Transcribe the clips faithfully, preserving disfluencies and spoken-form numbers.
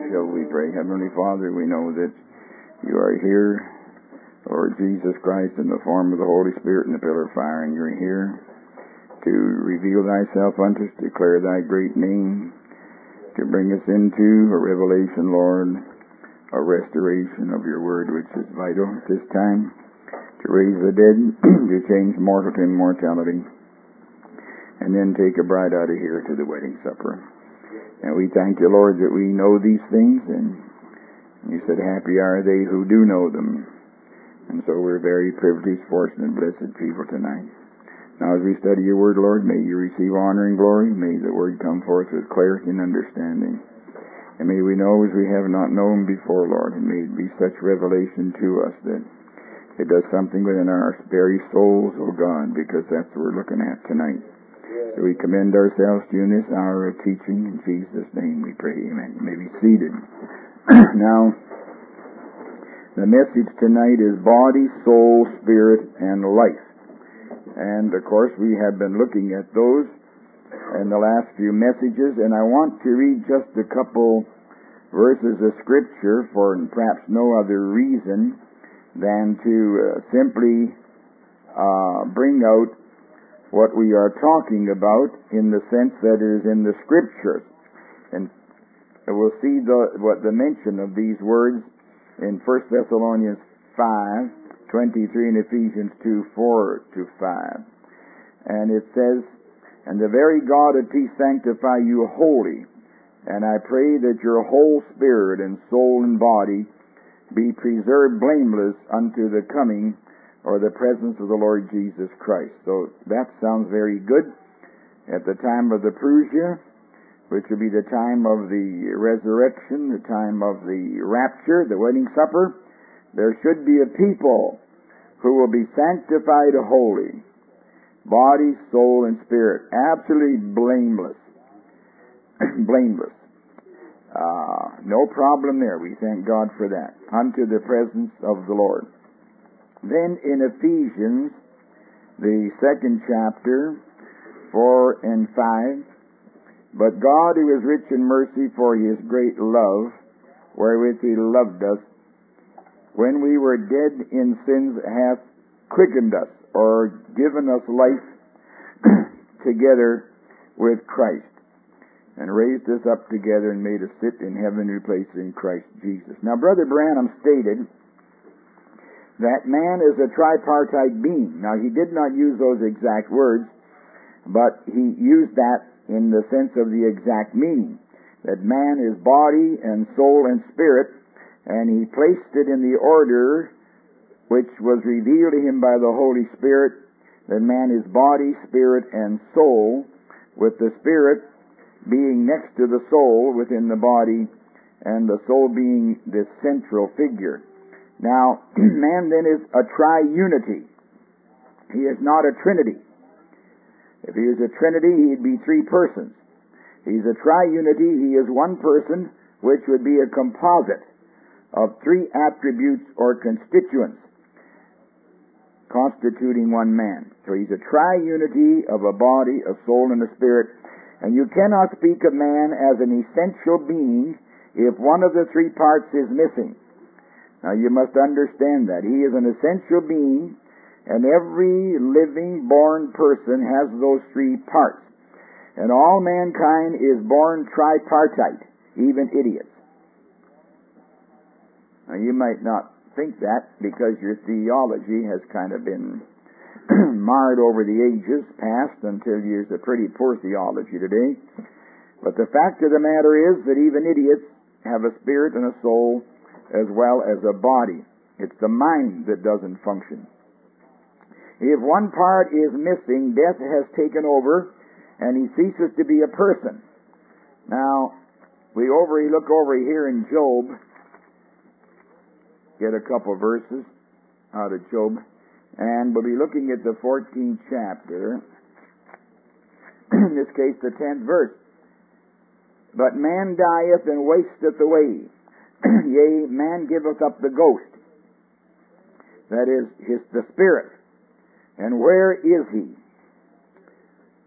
shall we pray. Heavenly Father, we know that you are here, Lord Jesus Christ, in the form of the Holy Spirit and the pillar of fire, and you're here to reveal thyself unto us, declare thy great name, to bring us into a revelation, Lord, a restoration of your word, which is vital at this time, to raise the dead, to change mortal to immortality, and then take a bride out of here to the wedding supper. And we thank you, Lord, that we know these things, and you said, happy are they who do know them. And so we're very privileged, fortunate, blessed people tonight. Now as we study your word, Lord, may you receive honor and glory. May the word come forth with clarity and understanding. And may we know as we have not known before, Lord, and may it be such revelation to us that it does something within our very souls, oh God, because that's what we're looking at tonight. So we commend ourselves to you in this hour of teaching. In Jesus' name we pray, amen. You may be seated. Now, the message tonight is body, soul, spirit, and life. And, of course, we have been looking at those in the last few messages, and I want to read just a couple verses of Scripture for perhaps no other reason than to uh, simply uh, bring out what we are talking about in the sense that it is in the Scriptures. And we'll see the, what the mention of these words in First Thessalonians five twenty-three and Ephesians two four to five. And it says, and the very God of peace sanctify you wholly, and I pray that your whole spirit and soul and body be preserved blameless unto the coming or the presence of the Lord Jesus Christ. So that sounds very good. At the time of the Parousia, which will be the time of the resurrection, the time of the rapture, the wedding supper, there should be a people who will be sanctified holy, body, soul, and spirit, absolutely blameless. blameless. Uh, no problem there. We thank God for that. Unto the presence of the Lord. Then in Ephesians, the second chapter, four and five, but God, who is rich in mercy for his great love, wherewith he loved us, when we were dead in sins, hath quickened us, or given us life together with Christ, and raised us up together and made us sit in heavenly places in Christ Jesus. Now, Brother Branham stated that man is a tripartite being. Now, he did not use those exact words, but he used that in the sense of the exact meaning, that man is body and soul and spirit, and he placed it in the order which was revealed to him by the Holy Spirit, that man is body, spirit, and soul, with the spirit being next to the soul within the body, and the soul being the central figure. Now, man then is a triunity. He is not a trinity. If he is a trinity, he'd be three persons. He's a triunity. He is one person, which would be a composite of three attributes or constituents constituting one man. So he's a triunity of a body, a soul, and a spirit. And you cannot speak of man as an essential being if one of the three parts is missing. Now you must understand that. He is an essential being, and every living, born person has those three parts. And all mankind is born tripartite, even idiots. Now you might not think that because your theology has kind of been marred over the ages past until you're a pretty poor theology today. But the fact of the matter is that even idiots have a spirit and a soul as well as a body. It's the mind that doesn't function. If one part is missing, death has taken over, and he ceases to be a person. Now, we over we look over here in Job, get a couple verses out of Job, and we'll be looking at the fourteenth chapter, in this case the tenth verse. But man dieth and wasteth away. Yea, man giveth up the ghost. That is, his the spirit. And where is he?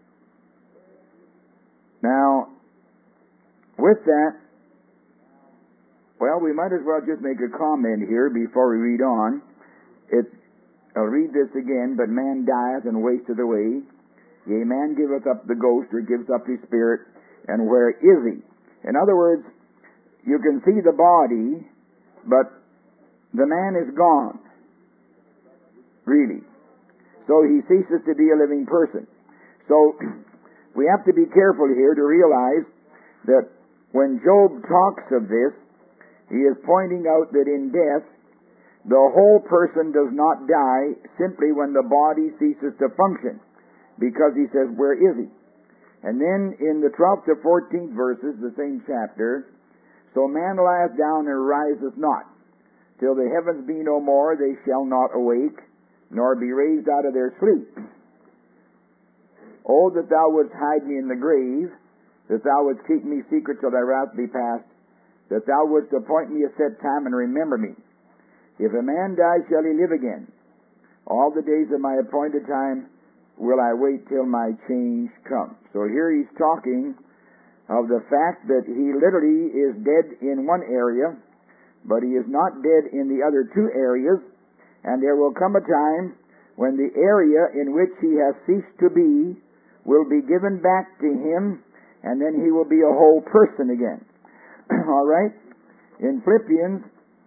Now, with that, Well, we might as well just make a comment here before we read on. It's, I'll read this again, but man dieth and wasteth away. Yea, man giveth up the ghost, or gives up his spirit, and where is he? In other words, you can see the body, but the man is gone. Really. So he ceases to be a living person. So we have to be careful here to realize that when Job talks of this, he is pointing out that in death, the whole person does not die simply when the body ceases to function, because he says, where is he? And then in the twelfth to fourteenth verses, the same chapter, so man lieth down and riseth not. Till the heavens be no more, they shall not awake, nor be raised out of their sleep. Oh, that thou wouldst hide me in the grave, that thou wouldst keep me secret till thy wrath be past, that thou wouldst appoint me a set time and remember me. If a man die, shall he live again? All the days of my appointed time will I wait till my change come. So here he's talking of the fact that he literally is dead in one area, but he is not dead in the other two areas, and there will come a time when the area in which he has ceased to be will be given back to him, and then he will be a whole person again. All right? In Philippians,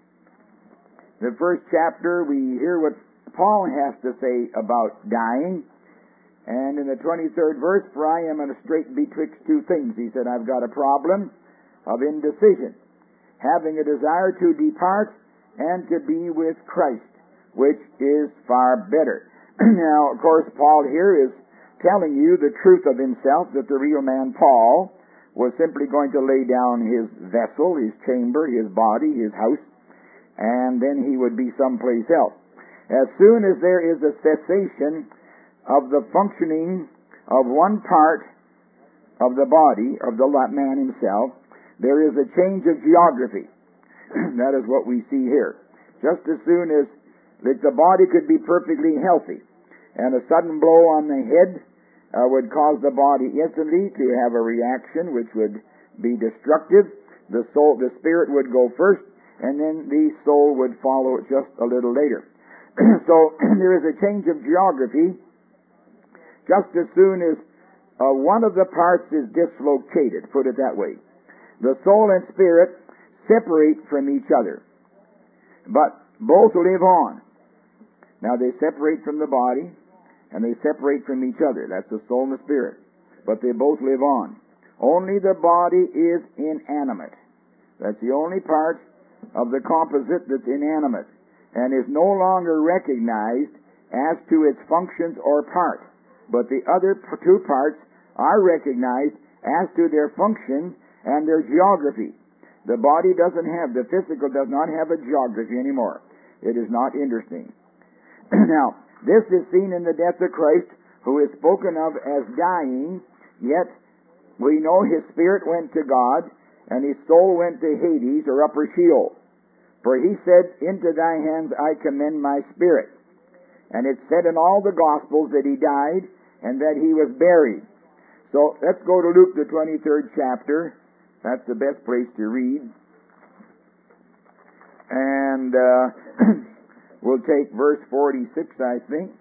the first chapter, we hear what Paul has to say about dying. And in the twenty-third verse, for I am in a strait betwixt two things. He said, I've got a problem of indecision, having a desire to depart and to be with Christ, which is far better. Now, of course, Paul here is telling you the truth of himself, that the real man, Paul, was simply going to lay down his vessel, his chamber, his body, his house, and then he would be someplace else. As soon as there is a cessation of the functioning of one part of the body, of the man himself, there is a change of geography. That is what we see here. Just as soon as that the body could be perfectly healthy, and a sudden blow on the head uh, would cause the body instantly to have a reaction which would be destructive. The soul, the spirit would go first, and then the soul would follow just a little later. So there is a change of geography just as soon as uh, one of the parts is dislocated, put it that way. The soul and spirit separate from each other, but both live on. Now they separate from the body, and they separate from each other. That's the soul and the spirit. But they both live on. Only the body is inanimate. That's the only part of the composite that's inanimate, and is no longer recognized as to its functions or part. But the other two parts are recognized as to their function and their geography. The body doesn't have, the physical does not have a geography anymore. It is not interesting. Now, this is seen in the death of Christ, who is spoken of as dying, yet we know his spirit went to God, and his soul went to Hades, or upper Sheol. For he said, into thy hands I commend my spirit. And it's said in all the Gospels that he died, and that he was buried. So let's go to Luke, the twenty-third chapter. That's the best place to read. And uh, we'll take verse forty-six, I think.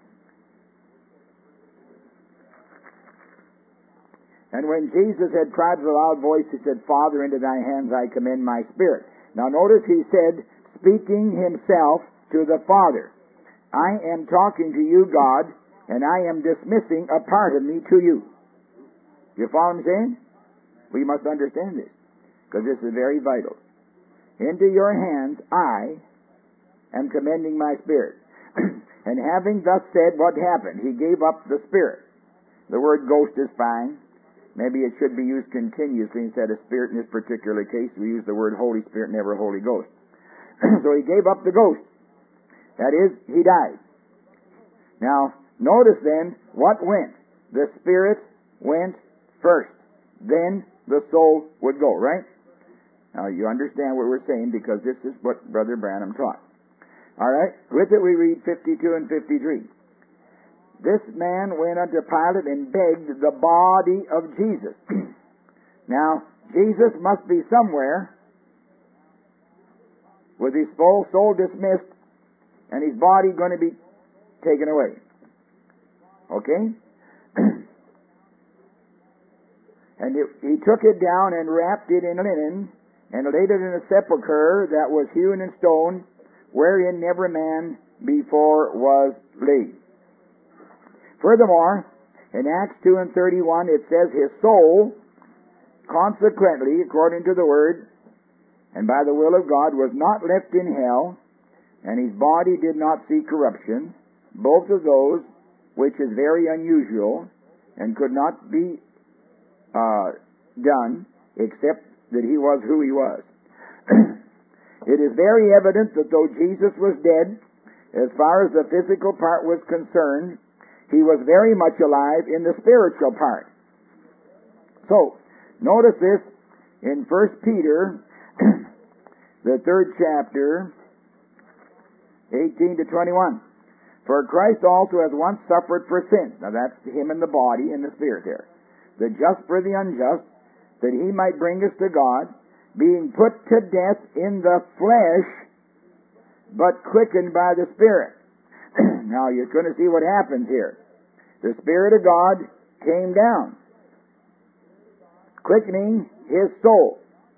And when Jesus had cried with a loud voice, he said, Father, into thy hands I commend my spirit. Now notice he said, speaking himself to the Father. I am talking to you, God, and I am dismissing a part of me to you. You follow what I'm saying? We must understand this, because this is very vital. Into your hands I am commending my spirit. And having thus said, what happened? He gave up the spirit. The word ghost is fine. Maybe it should be used continuously instead of spirit in this particular case. We use the word Holy Spirit, never Holy Ghost. So he gave up the ghost. That is, he died. Now, notice then what went. The spirit went first. Then the soul would go, right? Now, you understand what we're saying, because this is what Brother Branham taught. All right? With it we read fifty-two and fifty-three. This man went unto Pilate and begged the body of Jesus. Now, Jesus must be somewhere, with his soul, soul dismissed, and his body going to be taken away. Okay? And it, he took it down and wrapped it in linen, and laid it in a sepulchre that was hewn in stone, wherein never man before was laid. Furthermore, in Acts two and thirty-one, it says, his soul, consequently, according to the word, and by the will of God, was not left in hell, and his body did not see corruption, both of those, which is very unusual, and could not be uh, done, except that he was who he was. It is very evident that though Jesus was dead, as far as the physical part was concerned, he was very much alive in the spiritual part. So, notice this in First Peter, the third chapter, eighteen to twenty-one. For Christ also has once suffered for sins. Now that's him in the body and the spirit there. The just for the unjust, that he might bring us to God, being put to death in the flesh, but quickened by the Spirit. Now you're going to see what happens here. The Spirit of God came down, quickening his soul.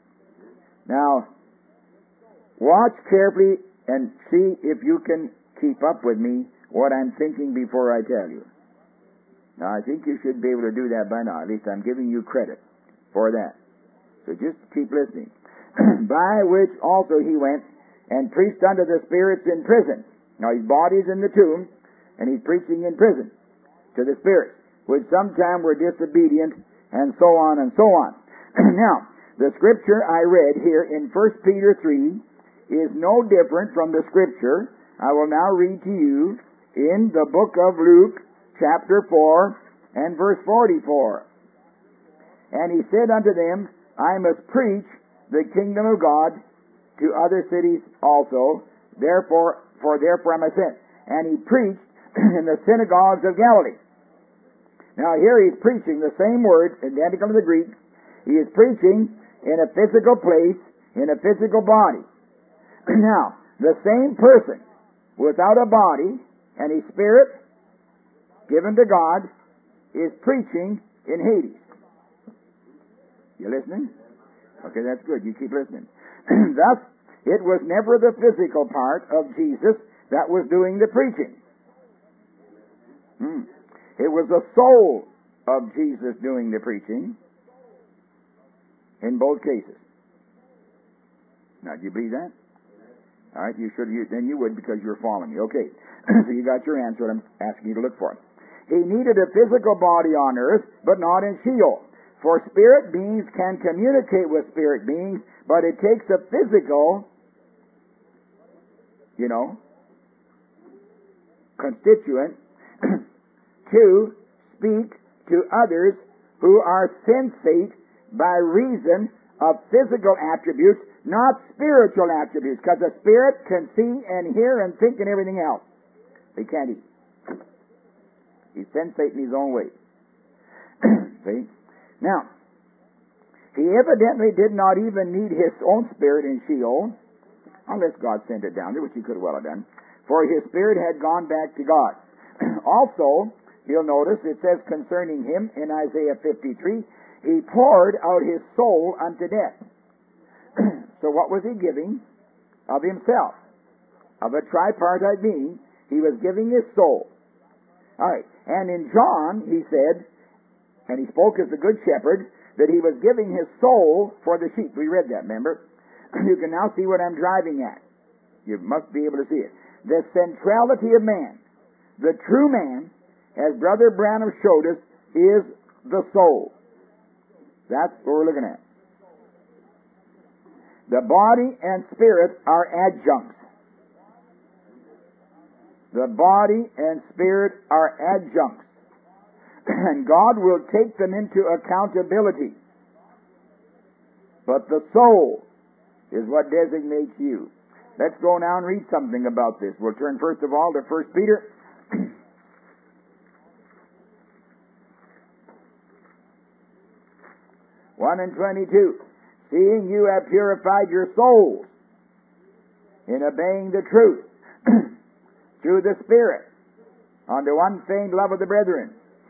Now, watch carefully and see if you can keep up with me what I'm thinking before I tell you. Now, I think you should be able to do that by now. At least I'm giving you credit for that. So just keep listening. By which also he went and preached unto the spirits in prison. Now his body's in the tomb, and he's preaching in prison to the spirits, which sometime were disobedient, and so on and so on. Now, the scripture I read here in First Peter three is no different from the scripture I will now read to you in the book of Luke, chapter four, and verse forty-four. And he said unto them, I must preach the kingdom of God to other cities also, therefore, for therefore am I sent. And he preached in the synagogues of Galilee. Now here he's preaching the same words, identical to the Greek. He is preaching in a physical place, in a physical body. Now, the same person, without a body, and his spirit, given to God, is preaching in Hades. You listening? Okay, that's good. You keep listening. Thus, it was never the physical part of Jesus that was doing the preaching. Hmm. It was the soul of Jesus doing the preaching in both cases. Now, do you believe that? All right, you should. You, then you would, because you're following me. Okay, so you got your answer. What I'm asking you to look for. He needed a physical body on earth, but not in Sheol. For spirit beings can communicate with spirit beings, but it takes a physical, you know, constituent to speak to others who are sensate by reason of physical attributes, not spiritual attributes, because a spirit can see and hear and think and everything else. He can't eat. He's sensate in his own way. See? Now, he evidently did not even need his own spirit in Sheol, unless God sent it down there, which he could well have done, for his spirit had gone back to God. Also, you'll notice it says concerning him in Isaiah fifty-three, he poured out his soul unto death. So what was he giving? Of himself. Of a tripartite being, he was giving his soul. All right. And in John, he said, and he spoke as the good shepherd, that he was giving his soul for the sheep. We read that, remember? You can now see what I'm driving at. You must be able to see it. The centrality of man, the true man, as Brother Branham showed us, is the soul. That's what we're looking at. The body and spirit are adjuncts. The body and spirit are adjuncts. And God will take them into accountability. But the soul is what designates you. Let's go now and read something about this. We'll turn first of all to First Peter. one and twenty-two. Seeing you have purified your souls in obeying the truth through the Spirit unto unfeigned love of the brethren.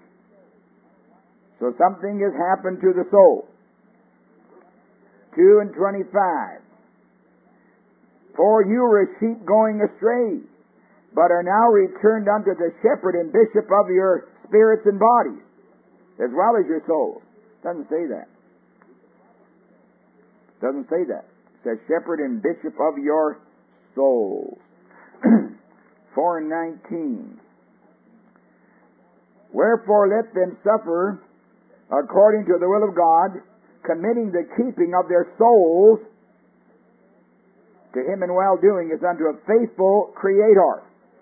So something has happened to the soul. two and twenty-five. For you were sheep going astray, but are now returned unto the shepherd and bishop of your spirits and bodies, as well as your souls. Doesn't say that. Doesn't say that. It says shepherd and bishop of your souls. four and nineteen. Wherefore let them suffer according to the will of God, committing the keeping of their souls to Him in well-doing as unto a faithful Creator.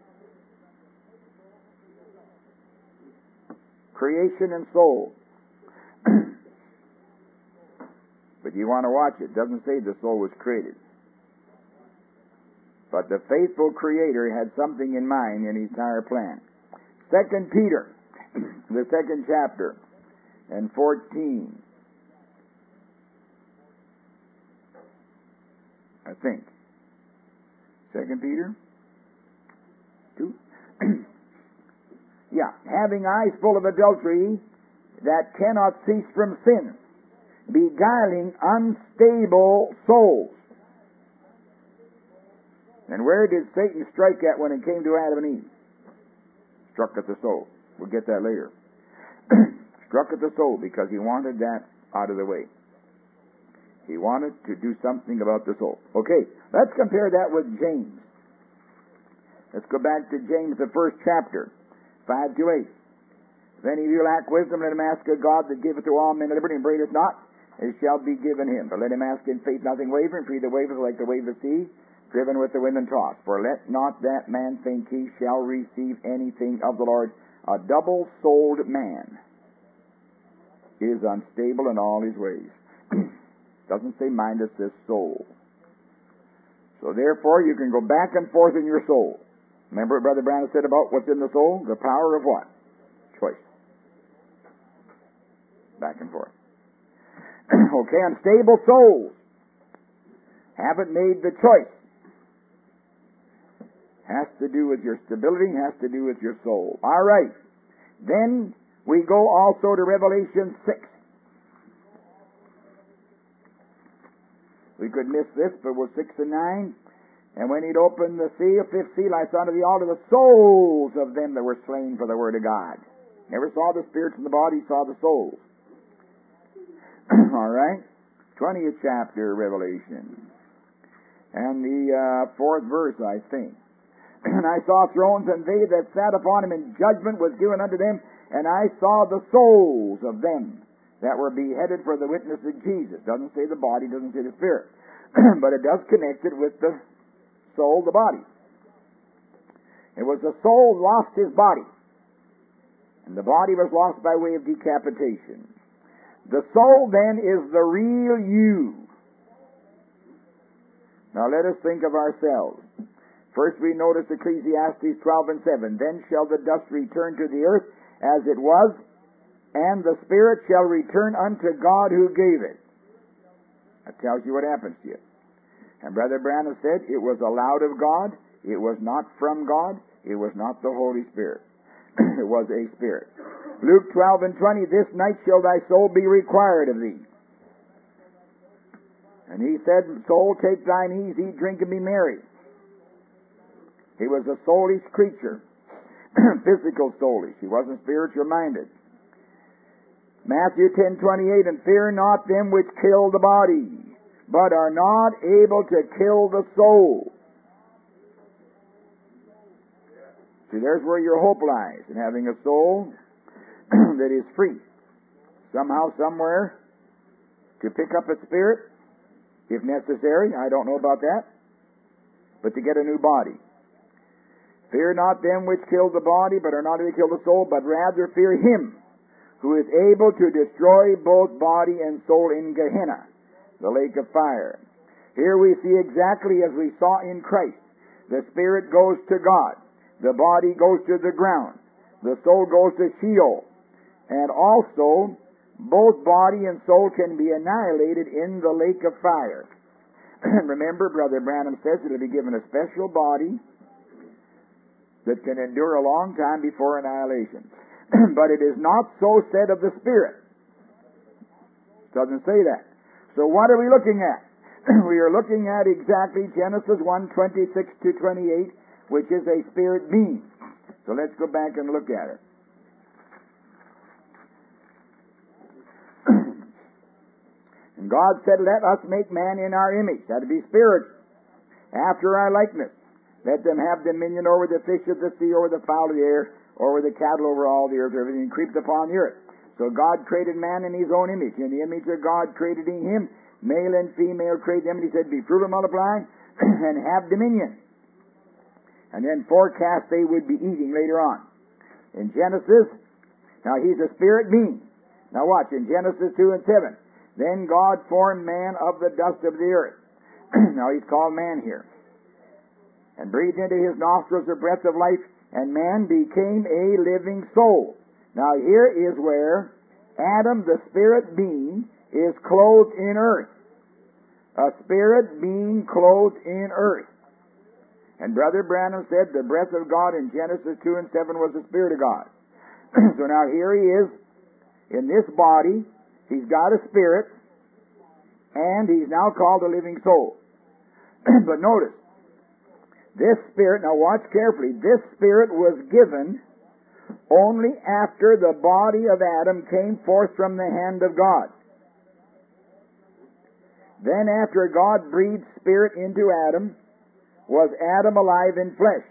Creation and soul. But you want to watch it. It doesn't say the soul was created. But the faithful Creator had something in mind in His entire plan. Second Peter, the second chapter, and fourteen. I think. Second Peter two. Yeah. Having eyes full of adultery that cannot cease from sin, beguiling unstable souls. And where did Satan strike at when it came to Adam and Eve? Struck at the soul. We'll get that later. Struck at the soul because he wanted that out of the way. He wanted to do something about the soul. Okay, let's compare that with James. Let's go back to James, the first chapter, five to eight. If any of you lack wisdom, let him ask of God that giveth to all men liberty and upbraideth not, it shall be given him. But let him ask in faith, nothing wavering, for he that wavereth like the wave of the sea, driven with the wind and tossed. For let not that man think he shall receive anything of the Lord. A double-souled man is unstable in all his ways. Doesn't say mind, it says soul. So therefore, you can go back and forth in your soul. Remember what Brother Branham said about what's in the soul? The power of what? Choice. Back and forth. Okay, unstable souls haven't made the choice. Has to do with your stability, has to do with your soul. All right. Then we go also to Revelation six. We could miss this, but we're six and nine. And when he'd opened the seal, fifth seal, I saw unto the altar the souls of them that were slain for the word of God. Never saw the spirits in the body, saw the souls. All right? twentieth chapter, Revelation. And the uh, fourth verse, I think. And I saw thrones, and they that sat upon them, and judgment was given unto them. And I saw the souls of them that were beheaded for the witness of Jesus. Doesn't say the body, doesn't say the spirit. But it does connect it with the soul, the body. It was the soul lost his body. And the body was lost by way of decapitation. The soul then is the real you. Now let us think of ourselves. First we notice Ecclesiastes twelve and seven. Then shall the dust return to the earth as it was, and the spirit shall return unto God who gave it. That tells you what happens to you. And Brother Branham said it was allowed of God, it was not from God, it was not the Holy Spirit. It was a spirit. Luke twelve and twenty, this night shall thy soul be required of thee. And he said, soul, take thine ease, eat, drink, and be merry. He was a soulish creature. Physical soulish. He wasn't spiritual minded. Matthew ten twenty-eight, and fear not them which kill the body, but are not able to kill the soul. See, there's where your hope lies, in having a soul that is free. Somehow, somewhere, to pick up a spirit, if necessary. I don't know about that. But to get a new body. Fear not them which kill the body, but are not able to kill the soul, but rather fear him who is able to destroy both body and soul in Gehenna, the lake of fire. Here we see exactly as we saw in Christ. The spirit goes to God. The body goes to the ground. The soul goes to Sheol. And also, both body and soul can be annihilated in the lake of fire. Remember, Brother Branham says it'll be given a special body that can endure a long time before annihilation. But it is not so said of the Spirit. Doesn't say that. So what are we looking at? We are looking at exactly Genesis one, twenty-six to twenty-eight, which is a spirit being. So let's go back and look at it. And God said, let us make man in our image. That would be spiritual. After our likeness. Let them have dominion over the fish of the sea, over the fowl of the air, over the cattle, over all the earth, everything creeps upon the earth. So God created man in His own image. In the image of God created He him. Male and female created them. And He said, be fruitful, multiply, and have dominion. And then forecast they would be eating later on. In Genesis, now He's a spirit being. Now watch, in Genesis two and seven. Then God formed man of the dust of the earth. Now He's called man here. And breathed into his nostrils the breath of life, and man became a living soul. Now here is where Adam, the spirit being, is clothed in earth. A spirit being clothed in earth. And Brother Branham said the breath of God in Genesis two and seven was the Spirit of God. So now here he is in this body. He's got a spirit, and he's now called a living soul. But notice, this spirit, now watch carefully, this spirit was given only after the body of Adam came forth from the hand of God. Then after God breathed spirit into Adam, was Adam alive in flesh.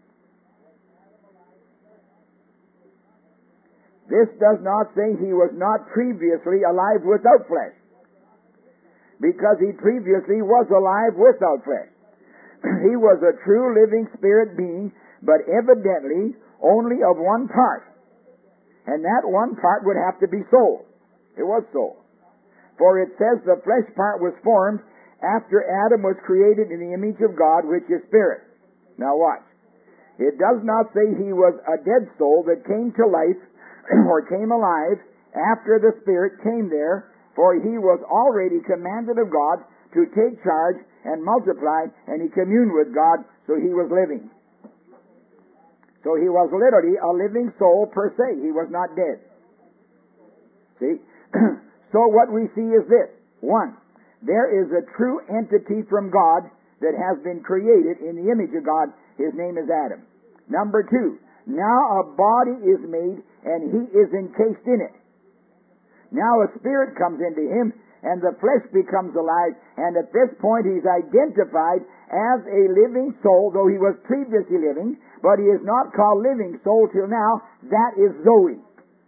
This does not say he was not previously alive without flesh, because he previously was alive without flesh. He was a true living spirit being, but evidently only of one part. And that one part would have to be soul. It was soul. For it says the flesh part was formed after Adam was created in the image of God, which is spirit. Now watch. It does not say he was a dead soul that came to life or came alive after the Spirit came there, for he was already commanded of God to take charge and multiply, and he communed with God, so he was living. So he was literally a living soul per se. He was not dead. See? So what we see is this. One, there is a true entity from God that has been created in the image of God. His name is Adam. Number two, now a body is made, and he is encased in it. Now a spirit comes into him, and the flesh becomes alive, and at this point he's identified as a living soul, though he was previously living, but he is not called living soul till now. That is Zoe.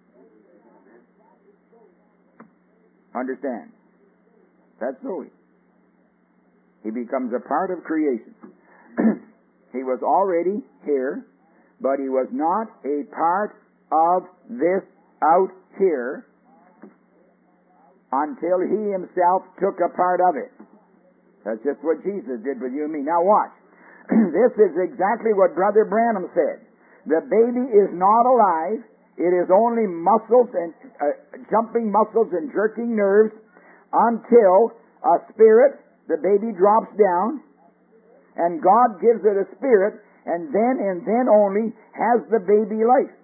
Understand? That's Zoe. He becomes a part of creation. He was already here, but he was not a part of this out here until he himself took a part of it. That's just what Jesus did with you and me. Now watch. This is exactly what Brother Branham said. The baby is not alive. It is only muscles and uh, jumping muscles and jerking nerves until a spirit, the baby drops down, and God gives it a spirit, and then and then only has the baby life.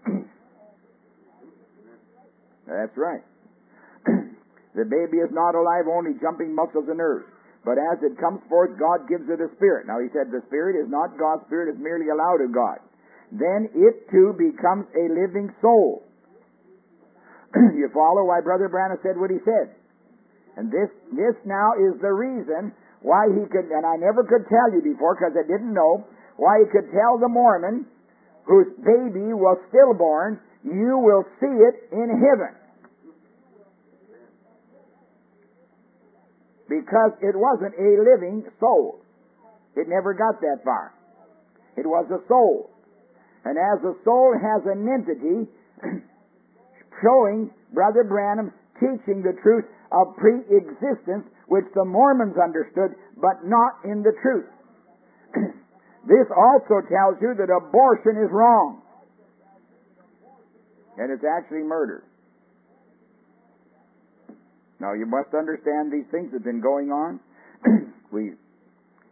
That's right. The baby is not alive, only jumping muscles and nerves. But as it comes forth, God gives it a spirit. Now he said the spirit is not God's spirit, it's merely allowed of God. Then it too becomes a living soul. You follow why Brother Branham said what he said? And this, this now is the reason why he could, and I never could tell you before because I didn't know, why he could tell the Mormon whose baby was stillborn, you will see it in heaven. Because it wasn't a living soul. It never got that far. It was a soul. And as a soul has an entity showing Brother Branham teaching the truth of pre-existence, which the Mormons understood, but not in the truth. This also tells you that abortion is wrong. And it's actually murder. Now you must understand these things have been going on. we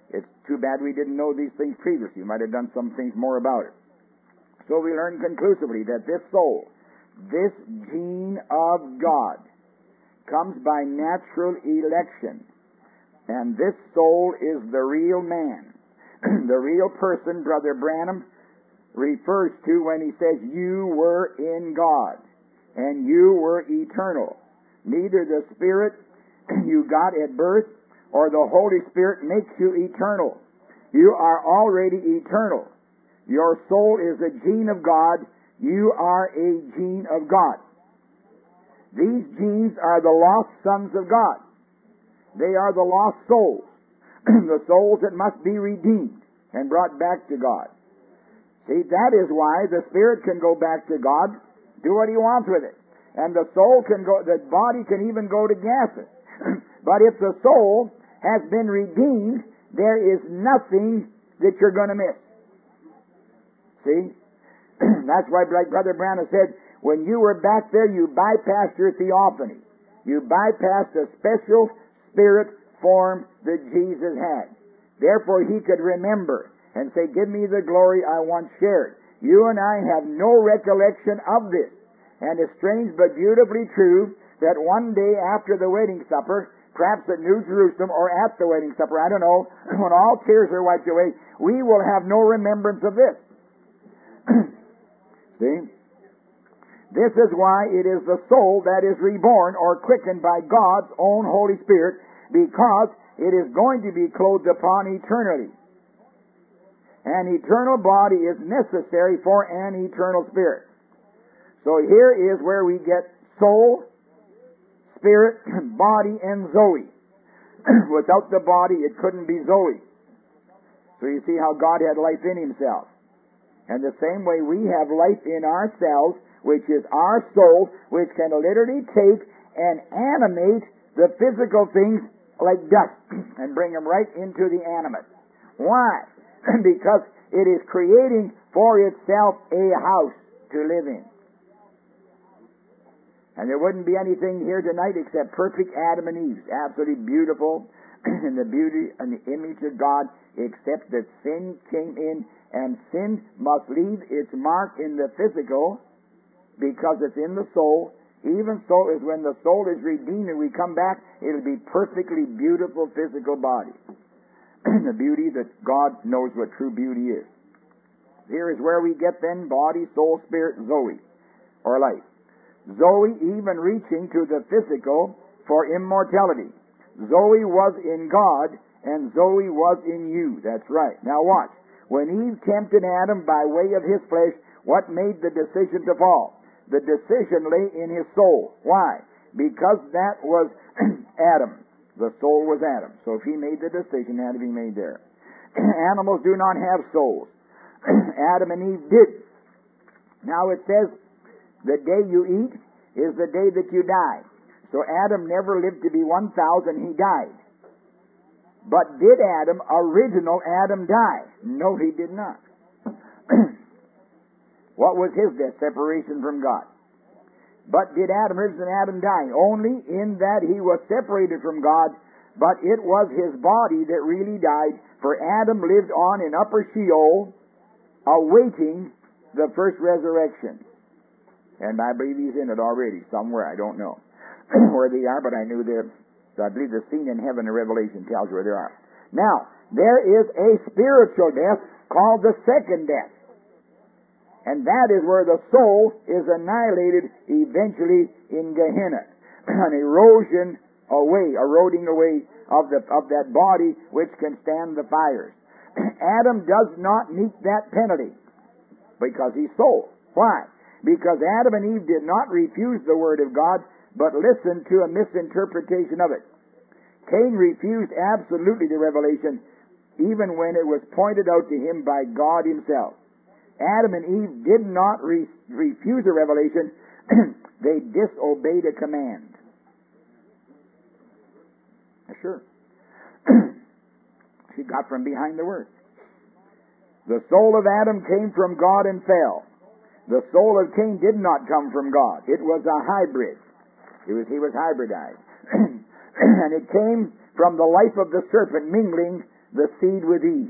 It's too bad we didn't know these things previously. We might have done some things more about it. So we learn conclusively that this soul, this gene of God, comes by natural election. And this soul is the real man. The real person Brother Branham refers to when he says, you were in God, and you were eternal. Neither the Spirit you got at birth or the Holy Spirit makes you eternal. You are already eternal. Your soul is a gene of God. You are a gene of God. These genes are the lost sons of God. They are the lost souls, the souls that must be redeemed and brought back to God. See, that is why the Spirit can go back to God, do what He wants with it. And the soul can go, the body can even go to gases. But if the soul has been redeemed, there is nothing that you're going to miss. See? That's why Brother Branham said, when you were back there, you bypassed your theophany. You bypassed a special spirit form that Jesus had. Therefore, He could remember and say, give me the glory I once shared. You and I have no recollection of this. And it's strange but beautifully true that one day after the wedding supper, perhaps at New Jerusalem or at the wedding supper, I don't know, when all tears are wiped away, we will have no remembrance of this. See? This is why it is the soul that is reborn or quickened by God's own Holy Spirit, because it is going to be clothed upon eternally. An eternal body is necessary for an eternal spirit. So here is where we get soul, spirit, body, and Zoe. Without the body, it couldn't be Zoe. So you see how God had life in Himself. And the same way we have life in ourselves, which is our soul, which can literally take and animate the physical things like dust and bring them right into the animate. Why? Because it is creating for itself a house to live in. And there wouldn't be anything here tonight except perfect Adam and Eve, absolutely beautiful in the beauty and the image of God, except that sin came in, and sin must leave its mark in the physical because it's in the soul. Even so is when the soul is redeemed and we come back, it'll be perfectly beautiful physical body. The beauty that God knows what true beauty is. Here is where we get then body, soul, spirit, Zoe, or life. Zoe even reaching to the physical for immortality. Zoe was in God, and Zoe was in you. That's right. Now watch. When Eve tempted Adam by way of his flesh, what made the decision to fall? The decision lay in his soul. Why? Because that was Adam. The soul was Adam. So if he made the decision, it had to be made there. Animals do not have souls. Adam and Eve did. Now it says, the day you eat is the day that you die. So Adam never lived to be one thousand, he died. But did Adam, original Adam, die? No, he did not. What was his death? Separation from God. But did Adam, original Adam, die? Only in that he was separated from God, but it was his body that really died, for Adam lived on in upper Sheol, awaiting the first resurrection. And I believe he's in it already, somewhere, I don't know where they are, but I knew they're, I believe the scene in heaven in Revelation tells where they are. Now, there is a spiritual death called the second death. And that is where the soul is annihilated eventually in Gehenna. An erosion away, eroding away of the of that body which can stand the fires. Adam does not meet that penalty because he's soul. Why? Because Adam and Eve did not refuse the Word of God, but listened to a misinterpretation of it. Cain refused absolutely the revelation, even when it was pointed out to him by God Himself. Adam and Eve did not re- refuse a revelation. They disobeyed a command. Sure. She got from behind the Word. The soul of Adam came from God and fell. The soul of Cain did not come from God. It was a hybrid. It was, he was hybridized. And it came from the life of the serpent, mingling the seed with Eve.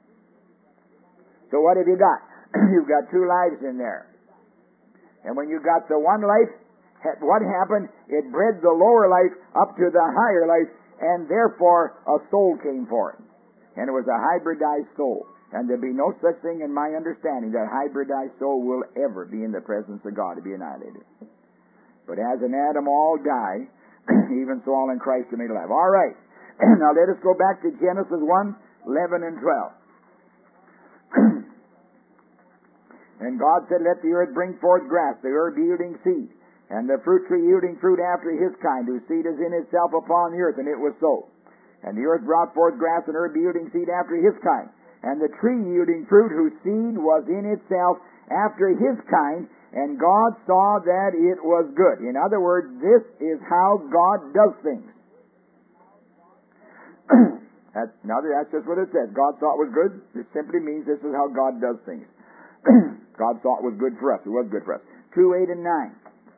So what have you got? You've got two lives in there. And when you got the one life, what happened? It bred the lower life up to the higher life, and therefore a soul came forth. And it was a hybridized soul. And there'll be no such thing in my understanding that hybridized soul will ever be in the presence of God to be annihilated. But as in Adam all die, even so all in Christ are made alive. All right. Now let us go back to Genesis one, eleven and twelve. And God said, let the earth bring forth grass, the herb yielding seed, and the fruit tree yielding fruit after his kind, whose seed is in itself upon the earth. And it was so. And the earth brought forth grass and herb yielding seed after his kind, and the tree yielding fruit, whose seed was in itself after his kind. And God saw that it was good. In other words, this is how God does things. that's, now that's just what it says. God saw it was good. It simply means this is how God does things. God saw it was good for us. It was good for us. two, eight, and nine.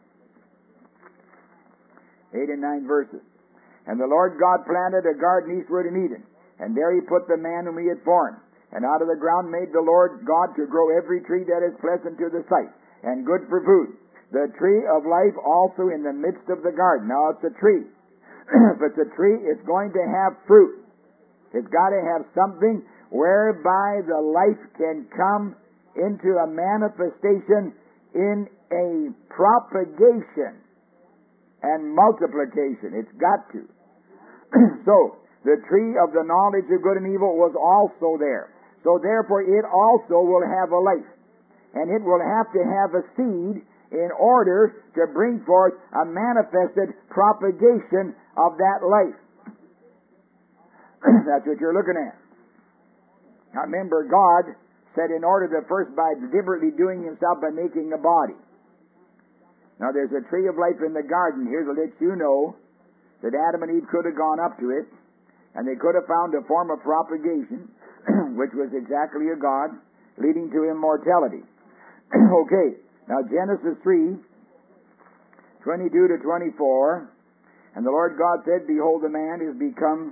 eight and nine verses. And the Lord God planted a garden eastward in Eden, and there he put the man whom he had formed. And out of the ground made the Lord God to grow every tree that is pleasant to the sight, and good for food. The tree of life also in the midst of the garden. Now it's a tree. If it's a tree, it's going to have fruit. It's got to have something whereby the life can come into a manifestation in a propagation and multiplication. It's got to. So, the tree of the knowledge of good and evil was also there. So therefore it also will have a life. And it will have to have a seed in order to bring forth a manifested propagation of that life. That's what you're looking at. Now remember, God said in order to first by deliberately doing himself by making a body. Now there's a tree of life in the garden here to let you know that Adam and Eve could have gone up to it, and they could have found a form of propagation, which was exactly a God, leading to immortality. Okay, now Genesis three, twenty-two to twenty-four, and the Lord God said, behold, the man is become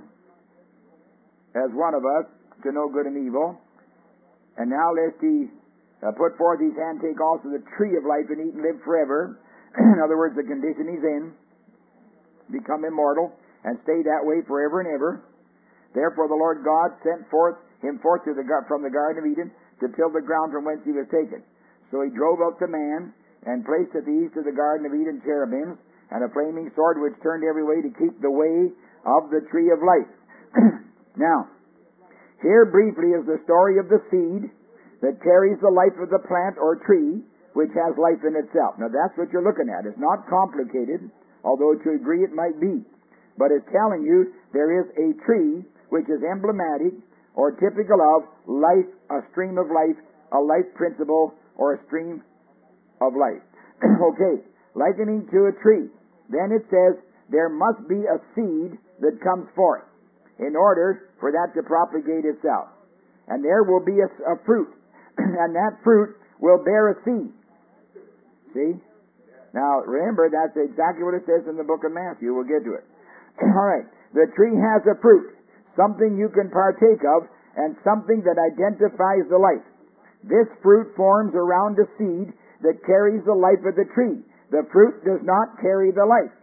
as one of us to know good and evil. And now lest he uh, put forth his hand, take also the tree of life and eat and live forever. In other words, the condition he's in, become immortal and stay that way forever and ever. Therefore the Lord God sent forth him forth to the, from the Garden of Eden to till the ground from whence he was taken. So he drove out the man and placed at the east of the Garden of Eden cherubims and a flaming sword which turned every way to keep the way of the tree of life. Now, here briefly is the story of the seed that carries the life of the plant or tree, which has life in itself. Now that's what you're looking at. It's not complicated, although to a degree it might be. But it's telling you there is a tree which is emblematic or typical of life, a stream of life, a life principle, or a stream of life. Okay, likening to a tree. Then it says there must be a seed that comes forth in order for that to propagate itself. And there will be a, a fruit. And that fruit will bear a seed. See? Now, remember, that's exactly what it says in the book of Matthew. We'll get to it. All right. The tree has a fruit, something you can partake of, and something that identifies the life. This fruit forms around a seed that carries the life of the tree. The fruit does not carry the life.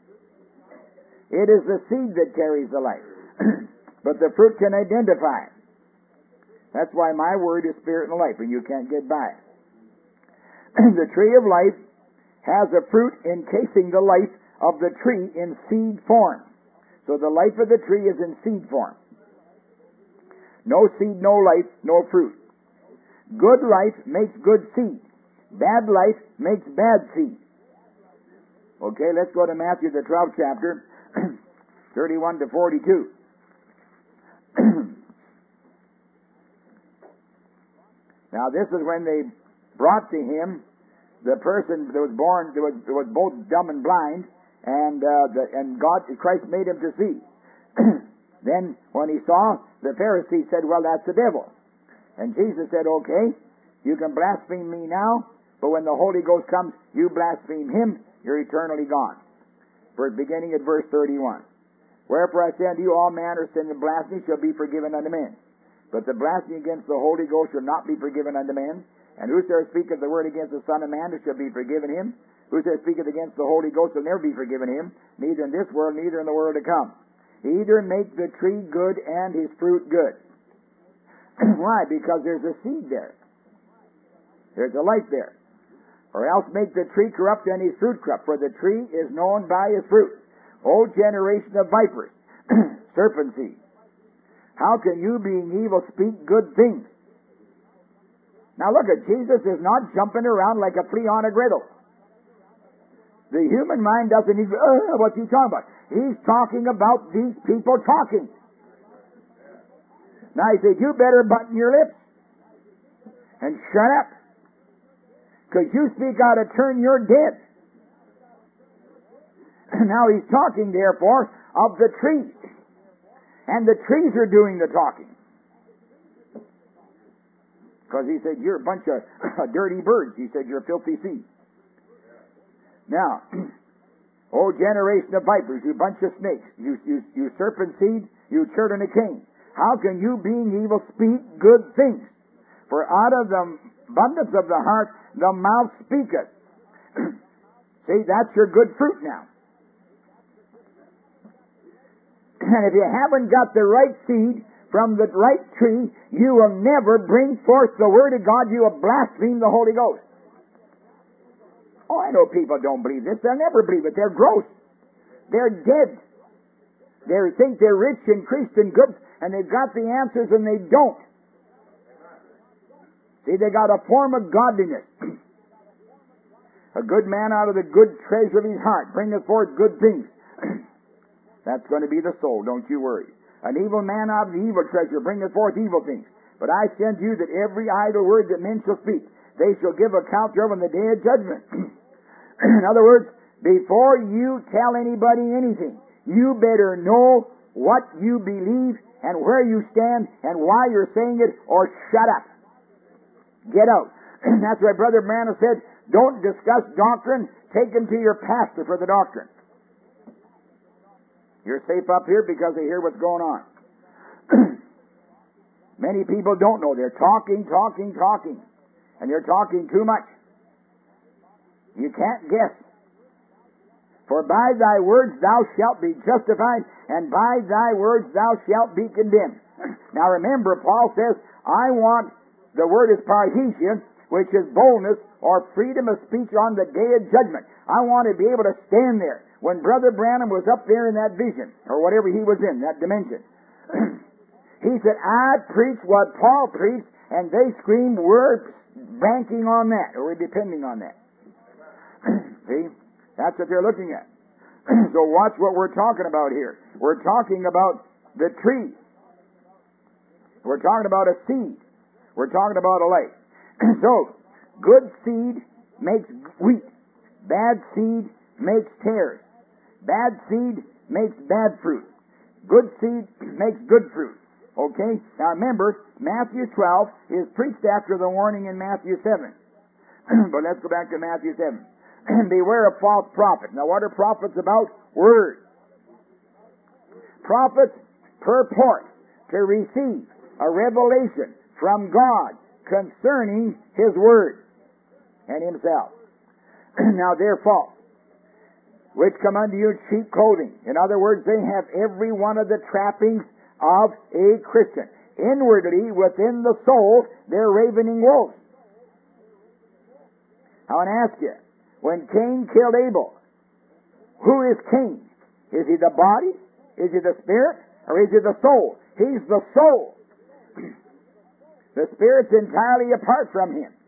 It is the seed that carries the life. But the fruit can identify it. That's why my word is spirit and life, and you can't get by it. The tree of life has a fruit encasing the life of the tree in seed form. So the life of the tree is in seed form. No seed, no life, no fruit. Good life makes good seed. Bad life makes bad seed. Okay, let's go to Matthew, the twelfth chapter, thirty-one to forty-two. Now this is when they brought to him the person that was born, that was, that was both dumb and blind, and uh, the, and God, Christ made him to see. Then when he saw, the Pharisees said, well, that's the devil. And Jesus said, okay, you can blaspheme me now, but when the Holy Ghost comes, you blaspheme him, you're eternally gone. For beginning at verse thirty-one. Wherefore I say unto you, all manner of sin and blasphemy shall be forgiven unto men. But the blasphemy against the Holy Ghost shall not be forgiven unto men. And whosoever speaketh the word against the Son of Man, it shall be forgiven him. Whosoever speaketh against the Holy Ghost shall never be forgiven him, neither in this world, neither in the world to come. Either make the tree good and his fruit good. Why? Because there's a seed there. There's a life there. Or else make the tree corrupt and his fruit corrupt, for the tree is known by his fruit. O generation of vipers, serpent seed, how can you, being evil, speak good things? Now look at, Jesus is not jumping around like a flea on a griddle. The human mind doesn't even, uh, what's he talking about? He's talking about these people talking. Now he said, you better button your lips and shut up. Because you speak out of turn, you're dead. Now he's talking, therefore, of the trees. And the trees are doing the talking. Because he said, you're a bunch of dirty birds. He said, you're a filthy seed. Now, O generation of vipers, you bunch of snakes, you, you, you serpent seed, you children of Cain, how can you, being evil, speak good things? For out of the abundance of the heart, the mouth speaketh. See, that's your good fruit now. And if you haven't got the right seed from the right tree, you will never bring forth the Word of God. You will blaspheme the Holy Ghost. Oh, I know people don't believe this. They'll never believe it. They're gross. They're dead. They think they're rich and increased and good, and they've got the answers, and they don't. See, they got a form of godliness. A good man out of the good treasure of his heart bringeth forth good things. That's going to be the soul, don't you worry. An evil man out of the evil treasure bringeth forth evil things. But I send you that every idle word that men shall speak, they shall give account thereof in the day of judgment. In other words, before you tell anybody anything, you better know what you believe and where you stand and why you're saying it, or shut up. Get out. That's why Brother Branham said, don't discuss doctrine, take him to your pastor for the doctrine. You're safe up here because they hear what's going on. Many people don't know. They're talking, talking, talking. And you're talking too much. You can't guess. For by thy words thou shalt be justified, and by thy words thou shalt be condemned. Now remember, Paul says, I want, the word is parhesia, which is boldness or freedom of speech on the day of judgment. I want to be able to stand there. When Brother Branham was up there in that vision, or whatever he was in, that dimension, he said, I preach what Paul preached, and they screamed, we're banking on that, or we're depending on that. See? That's what they're looking at. So watch what we're talking about here. We're talking about the tree. We're talking about a seed. We're talking about a life. So, good seed makes wheat. Bad seed makes tares. Bad seed makes bad fruit. Good seed makes good fruit. Okay? Now remember, Matthew twelve is preached after the warning in Matthew seven. But let's go back to Matthew seven. Beware of false prophets. Now what are prophets about? Word. Prophets purport to receive a revelation from God concerning His Word and Himself. Now they're false. Which come unto you in cheap clothing. In other words, they have every one of the trappings of a Christian. Inwardly, within the soul, they're ravening wolves. I want to ask you, when Cain killed Abel, who is Cain? Is he the body? Is he the spirit? Or is he the soul? He's the soul. The spirit's entirely apart from him.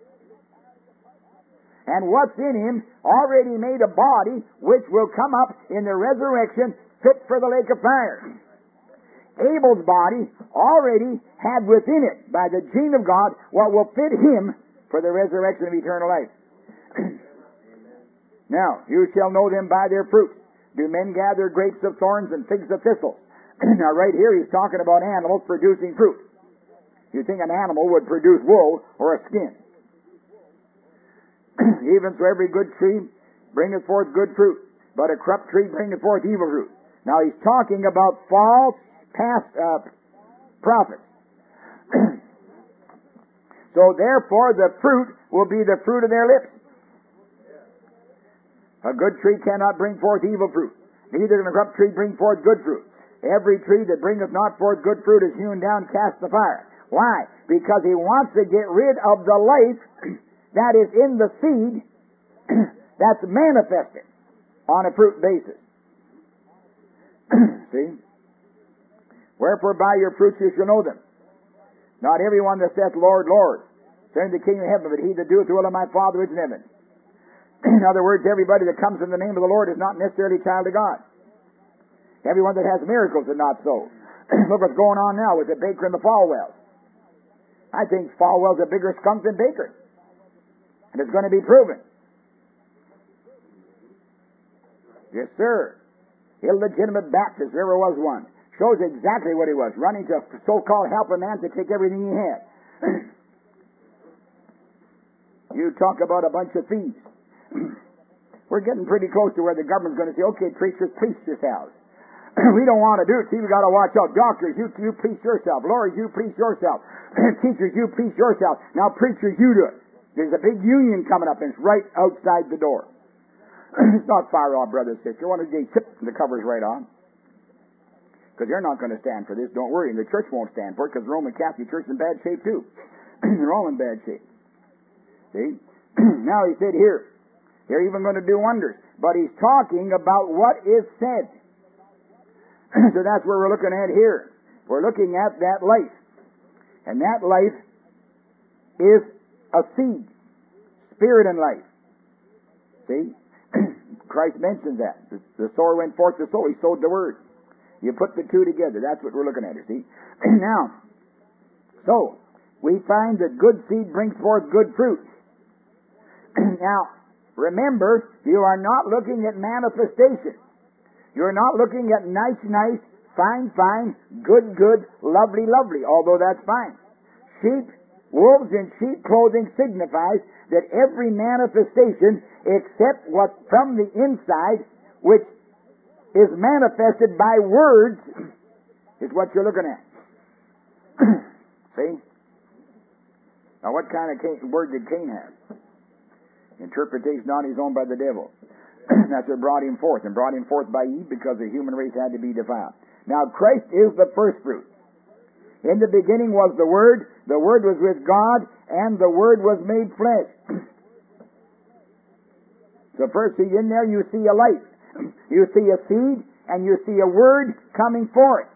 And what's in him already made a body which will come up in the resurrection fit for the lake of fire. Abel's body already had within it, by the gene of God, what will fit him for the resurrection of eternal life. Now, you shall know them by their fruits. Do men gather grapes of thorns and figs of thistles? Now, right here he's talking about animals producing fruit. You think an animal would produce wool or a skin. Even so every good tree bringeth forth good fruit, but a corrupt tree bringeth forth evil fruit. Now he's talking about false past uh, prophets. So therefore the fruit will be the fruit of their lips. A good tree cannot bring forth evil fruit, neither can a corrupt tree bring forth good fruit. Every tree that bringeth not forth good fruit is hewn down, cast in the fire. Why? Because he wants to get rid of the life that is in the seed that's manifested on a fruit basis. See? Wherefore by your fruits you shall know them. Not everyone that saith, Lord, Lord, shall enter the kingdom of heaven, but he that doeth the will of my Father which is in heaven. In other words, everybody that comes in the name of the Lord is not necessarily a child of God. Everyone that has miracles is not so. Look what's going on now with the Baker and the Falwells. I think Falwell's a bigger skunk than Baker. And it's going to be proven. Yes, sir. Illegitimate Baptist, if there ever was one. Shows exactly what he was, running to so-called help a man to take everything he had. You talk about a bunch of thieves. We're getting pretty close to where the government's going to say, okay, preachers, preach yourselves. We don't want to do it. See, we got to watch out. Doctors, you, you preach yourself. Lawyers, you preach yourself. Teachers, you preach yourself. Now, preachers, you do it. There's a big union coming up, and it's right outside the door. It's not far off, brother and sister. One of the days, the cover's right on. Because they're not going to stand for this. Don't worry. And the church won't stand for it, because the Roman Catholic Church is in bad shape, too. They're all in bad shape. See? Now, he said here, they're even going to do wonders. But he's talking about what is said. So that's where we're looking at here. We're looking at that life. And that life is a seed. Spirit and life. See? Christ mentions that. The, the sower went forth to sow. He sowed the word. You put the two together. That's what we're looking at, you see. Now, so, we find that good seed brings forth good fruit. Now, remember, you are not looking at manifestation. You're not looking at nice, nice, fine, fine, good, good, lovely, lovely, although that's fine. Sheep, wolves in sheep clothing signifies that every manifestation except what's from the inside, which is manifested by words, is what you're looking at. See? Now, what kind of Cain, word did Cain have? Interpretation on his own by the devil. That's what brought him forth, and brought him forth by Eve, because the human race had to be defiled. Now, Christ is the first fruit. In the beginning was the Word, the Word was with God, and the Word was made flesh. So first, see, in there you see a light. You see a seed, and you see a Word coming forth.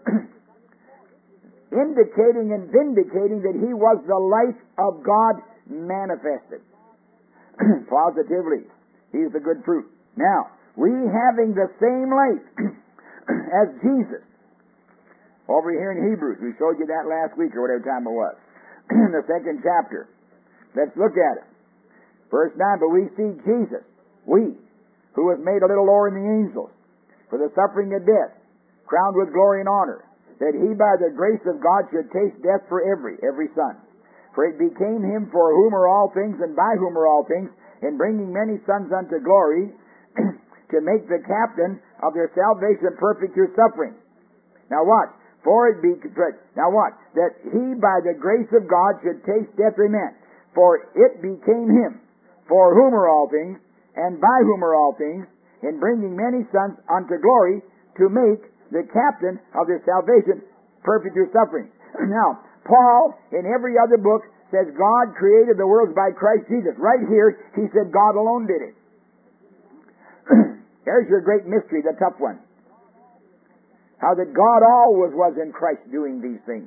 Indicating and vindicating that He was the life of God manifested. Positively. He's the good fruit. Now, we having the same life as Jesus. Over here in Hebrews, we showed you that last week or whatever time it was. In the second chapter. Let's look at it. Verse nine, but we see Jesus, we, who was made a little lower than the angels, for the suffering of death, crowned with glory and honor, that he by the grace of God should taste death for every, every son. For it became him for whom are all things, and by whom are all things, in bringing many sons unto glory, to make the captain of their salvation perfect through sufferings. Now watch. For it be now watch. That he by the grace of God should taste death for men. For it became him, for whom are all things, and by whom are all things, in bringing many sons unto glory, to make the captain of their salvation perfect through sufferings. Now, Paul, in every other book, says God created the worlds by Christ Jesus. Right here, he said God alone did it. There's your great mystery, the tough one. How that God always was in Christ doing these things.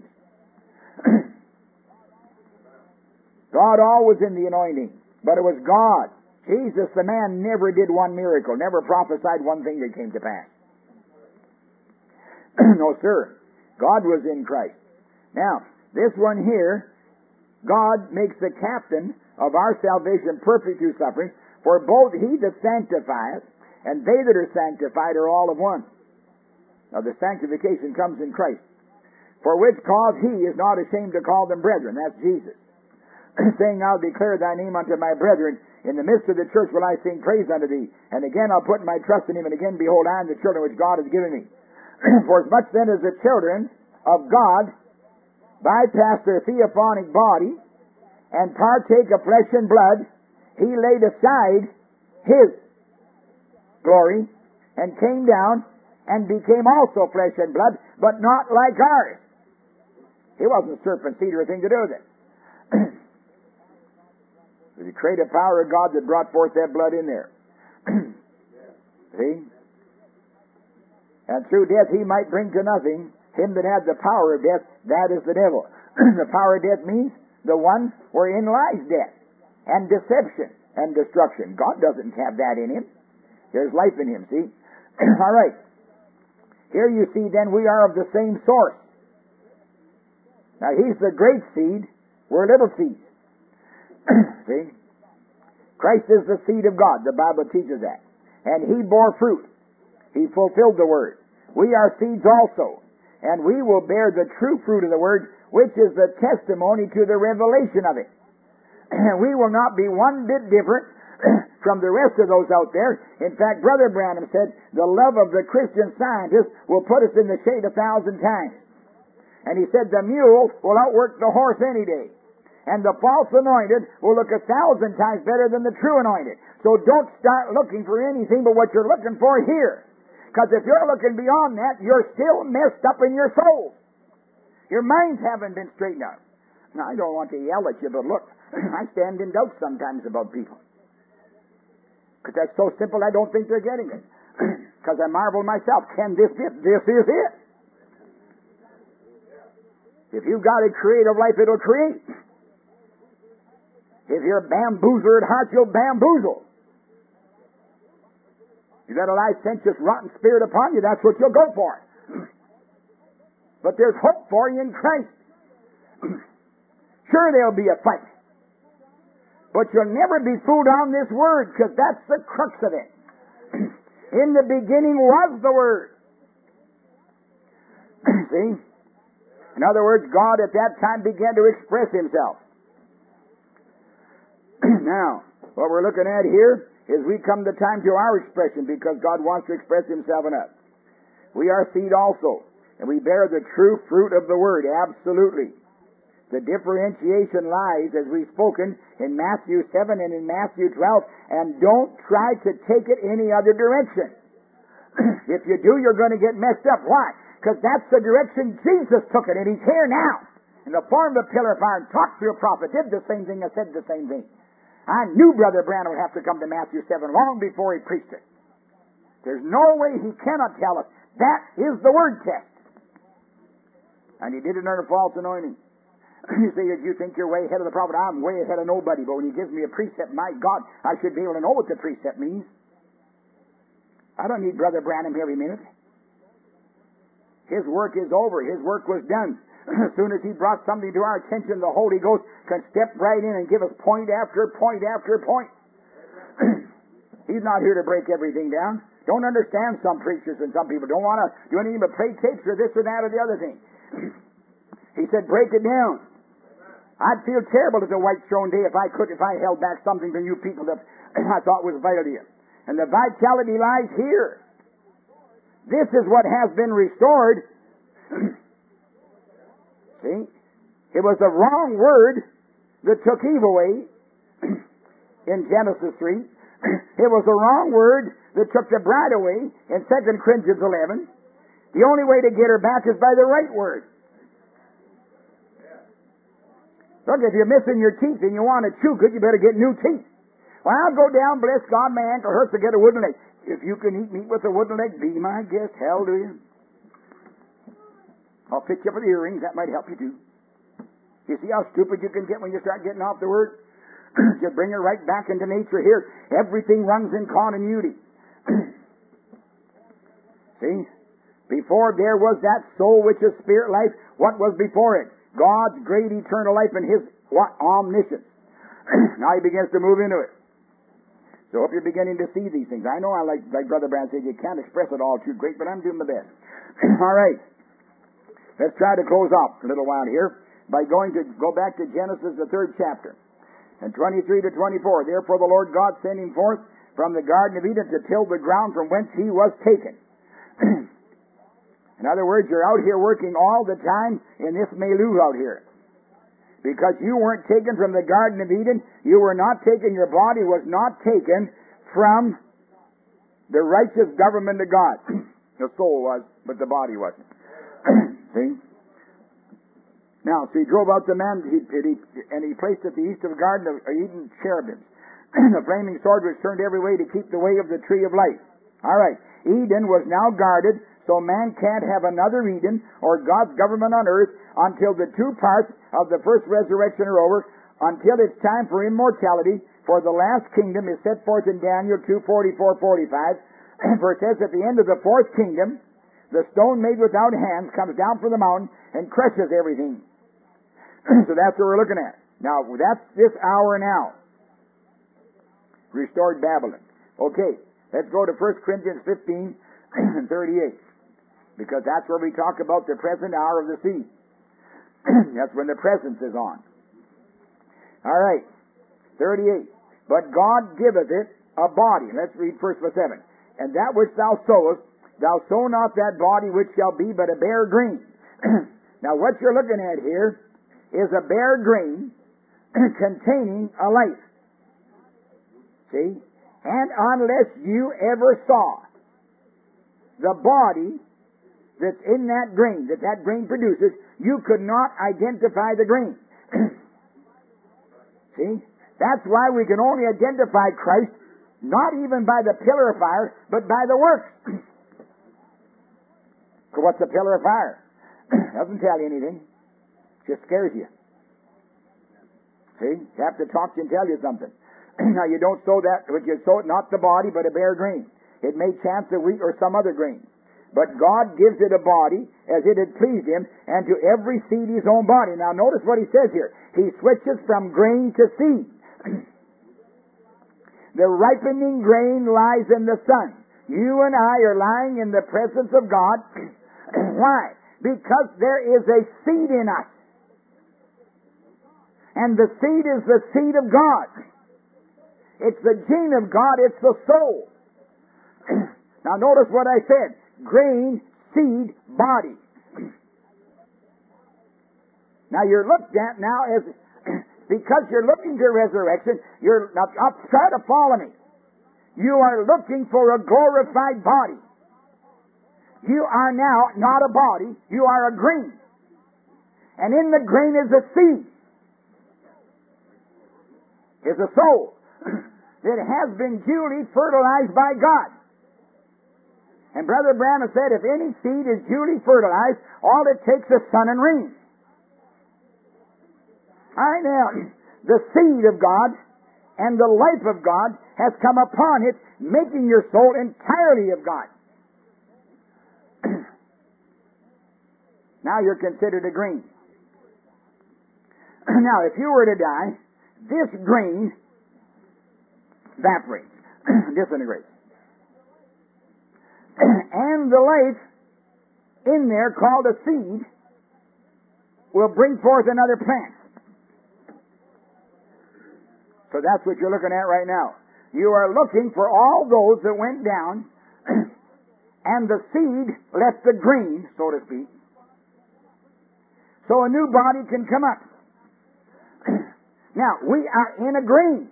God always in the anointing. But it was God. Jesus, the man, never did one miracle, never prophesied one thing that came to pass. No, sir. God was in Christ. Now, this one here, God makes the captain of our salvation perfect through suffering, for both he that sanctifieth and they that are sanctified are all of one. Now the sanctification comes in Christ. For which cause he is not ashamed to call them brethren. That's Jesus. Saying, I'll declare thy name unto my brethren. In the midst of the church will I sing praise unto thee. And again I'll put my trust in him, and again, behold, I am the children which God has given me. For as much then as the children of God bypass their theophanic body and partake of flesh and blood, he laid aside his glory and came down and became also flesh and blood, but not like ours. He wasn't serpent seed or a thing to do with it. The creative power of God that brought forth that blood in there. See? And through death he might bring to nothing him that had the power of death, that is the devil. The power of death means the one wherein lies death and deception and destruction. God doesn't have that in him. There's life in him, see? All right. Here you see then we are of the same source. Now he's the great seed, we're little seeds. See? Christ is the seed of God. The Bible teaches that. And he bore fruit. He fulfilled the word. We are seeds also. And we will bear the true fruit of the word, which is the testimony to the revelation of it. We will not be one bit different from the rest of those out there. In fact, Brother Branham said, the love of the Christian scientist will put us in the shade a thousand times. And he said, the mule will outwork the horse any day. And the false anointed will look a thousand times better than the true anointed. So don't start looking for anything but what you're looking for here. Because if you're looking beyond that, you're still messed up in your soul. Your minds haven't been straightened out. Now, I don't want to yell at you, but look, I stand in doubt sometimes about people. Because that's so simple, I don't think they're getting it. Because I marvel myself, can this be it? This is it. If you've got a creative life, it'll create. If you're a bamboozler at heart, you'll bamboozle. You got a licentious, rotten spirit upon you, that's what you'll go for. But there's hope for you in Christ. Sure, there'll be a fight. But you'll never be fooled on this word, because that's the crux of it. In the beginning was the Word. See? In other words, God at that time began to express himself. Now, what we're looking at here is we come the time to our expression because God wants to express himself in us. We are seed also, and we bear the true fruit of the Word, absolutely. The differentiation lies, as we've spoken, in Matthew seven and in Matthew twelve, and don't try to take it any other direction. If you do, you're going to get messed up. Why? Because that's the direction Jesus took it, and he's here now, in the form of a pillar of fire, and talked to a prophet, did the same thing, and said the same thing. I knew Brother Branham would have to come to Matthew seven long before he preached it. There's no way he cannot tell us. That is the word test. And he did it under false anointing. You say, if you think you're way ahead of the prophet, I'm way ahead of nobody. But when he gives me a precept, my God, I should be able to know what the precept means. I don't need Brother Branham every minute. His work is over. His work was done. As soon as he brought something to our attention, the Holy Ghost can step right in and give us point after point after point. He's not here to break everything down. Don't understand some preachers and some people. Don't want to do anything but play tapes or this or that or the other thing. He said, break it down. I'd feel terrible at the White Throne Day if I could, if I held back something from you people that I thought was vital to you. And the vitality lies here. This is what has been restored. See? It was the wrong word that took Eve away in Genesis three. It was the wrong word that took the bride away in Second Corinthians eleven. The only way to get her back is by the right word. Look, if you're missing your teeth and you want to chew good, you better get new teeth. Well, I'll go down, bless God, my ankle hurts to get a wooden leg. If you can eat meat with a wooden leg, be my guest. Hell do you. I'll fit you up with earrings. That might help you too. You see how stupid you can get when you start getting off the word? You bring her right back into nature here. Everything runs in continuity. See? Before there was that soul which is spirit life, what was before it? God's great eternal life and His what? Omniscience. Now He begins to move into it. So if you're beginning to see these things, I know I like, like Brother Branham said, you can't express it all too great, but I'm doing my best. All right. Let's try to close off a little while here by going to go back to Genesis, the third chapter. And twenty-three to twenty-four. Therefore the Lord God sent him forth from the Garden of Eden to till the ground from whence he was taken. In other words, you're out here working all the time in this milieu out here. Because you weren't taken from the Garden of Eden, you were not taken, your body was not taken from the righteous government of God. The soul was, but the body wasn't. See? Now, so he drove out the man, he, he, and he placed at the east of the Garden of Eden cherubims. The flaming sword was turned every way to keep the way of the tree of life. All right. Eden was now guarded, so man can't have another Eden or God's government on earth until the two parts of the first resurrection are over, until it's time for immortality, for the last kingdom is set forth in Daniel two forty-four forty-five. For it says at the end of the fourth kingdom, the stone made without hands comes down from the mountain and crushes everything. So that's what we're looking at. Now, that's this hour now. Restored Babylon. Okay, let's go to First Corinthians fifteen and thirty-eight. Because that's where we talk about the present hour of the seed. That's when the presence is on. All right, thirty-eight. But God giveth it a body. Let's read first verse seven. And that which thou sowest, thou sow not that body which shall be but a bare grain. Now what you're looking at here is a bare grain containing a life. See? And unless you ever saw the body that's in that grain, that that grain produces, you could not identify the grain. See? That's why we can only identify Christ not even by the pillar of fire, but by the works. What's a pillar of fire? Doesn't tell you anything. Just scares you. See? You have to talk to you and tell you something. Now you don't sow that, but you sow not the body, but a bare grain. It may chance a wheat or some other grain. But God gives it a body as it had pleased him, and to every seed his own body. Now notice what he says here. He switches from grain to seed. The ripening grain lies in the sun. You and I are lying in the presence of God. Why? Because there is a seed in us. And the seed is the seed of God. It's the gene of God. It's the soul. Now notice what I said. Grain, seed, body. Now you're looked at now as, because you're looking to resurrection, you're, now try to follow me. You are looking for a glorified body. You are now not a body, you are a grain. And in the grain is a seed. Is a soul that has been duly fertilized by God. And Brother Branham said, if any seed is duly fertilized, all it takes is sun and rain. All right, now, the seed of God and the life of God has come upon it, making your soul entirely of God. Now you're considered a grain. Now, if you were to die, this grain evaporates, disintegrates. And the life in there, called a seed, will bring forth another plant. So that's what you're looking at right now. You are looking for all those that went down, and the seed left the grain, so to speak, so a new body can come up. Now, we are in a grain.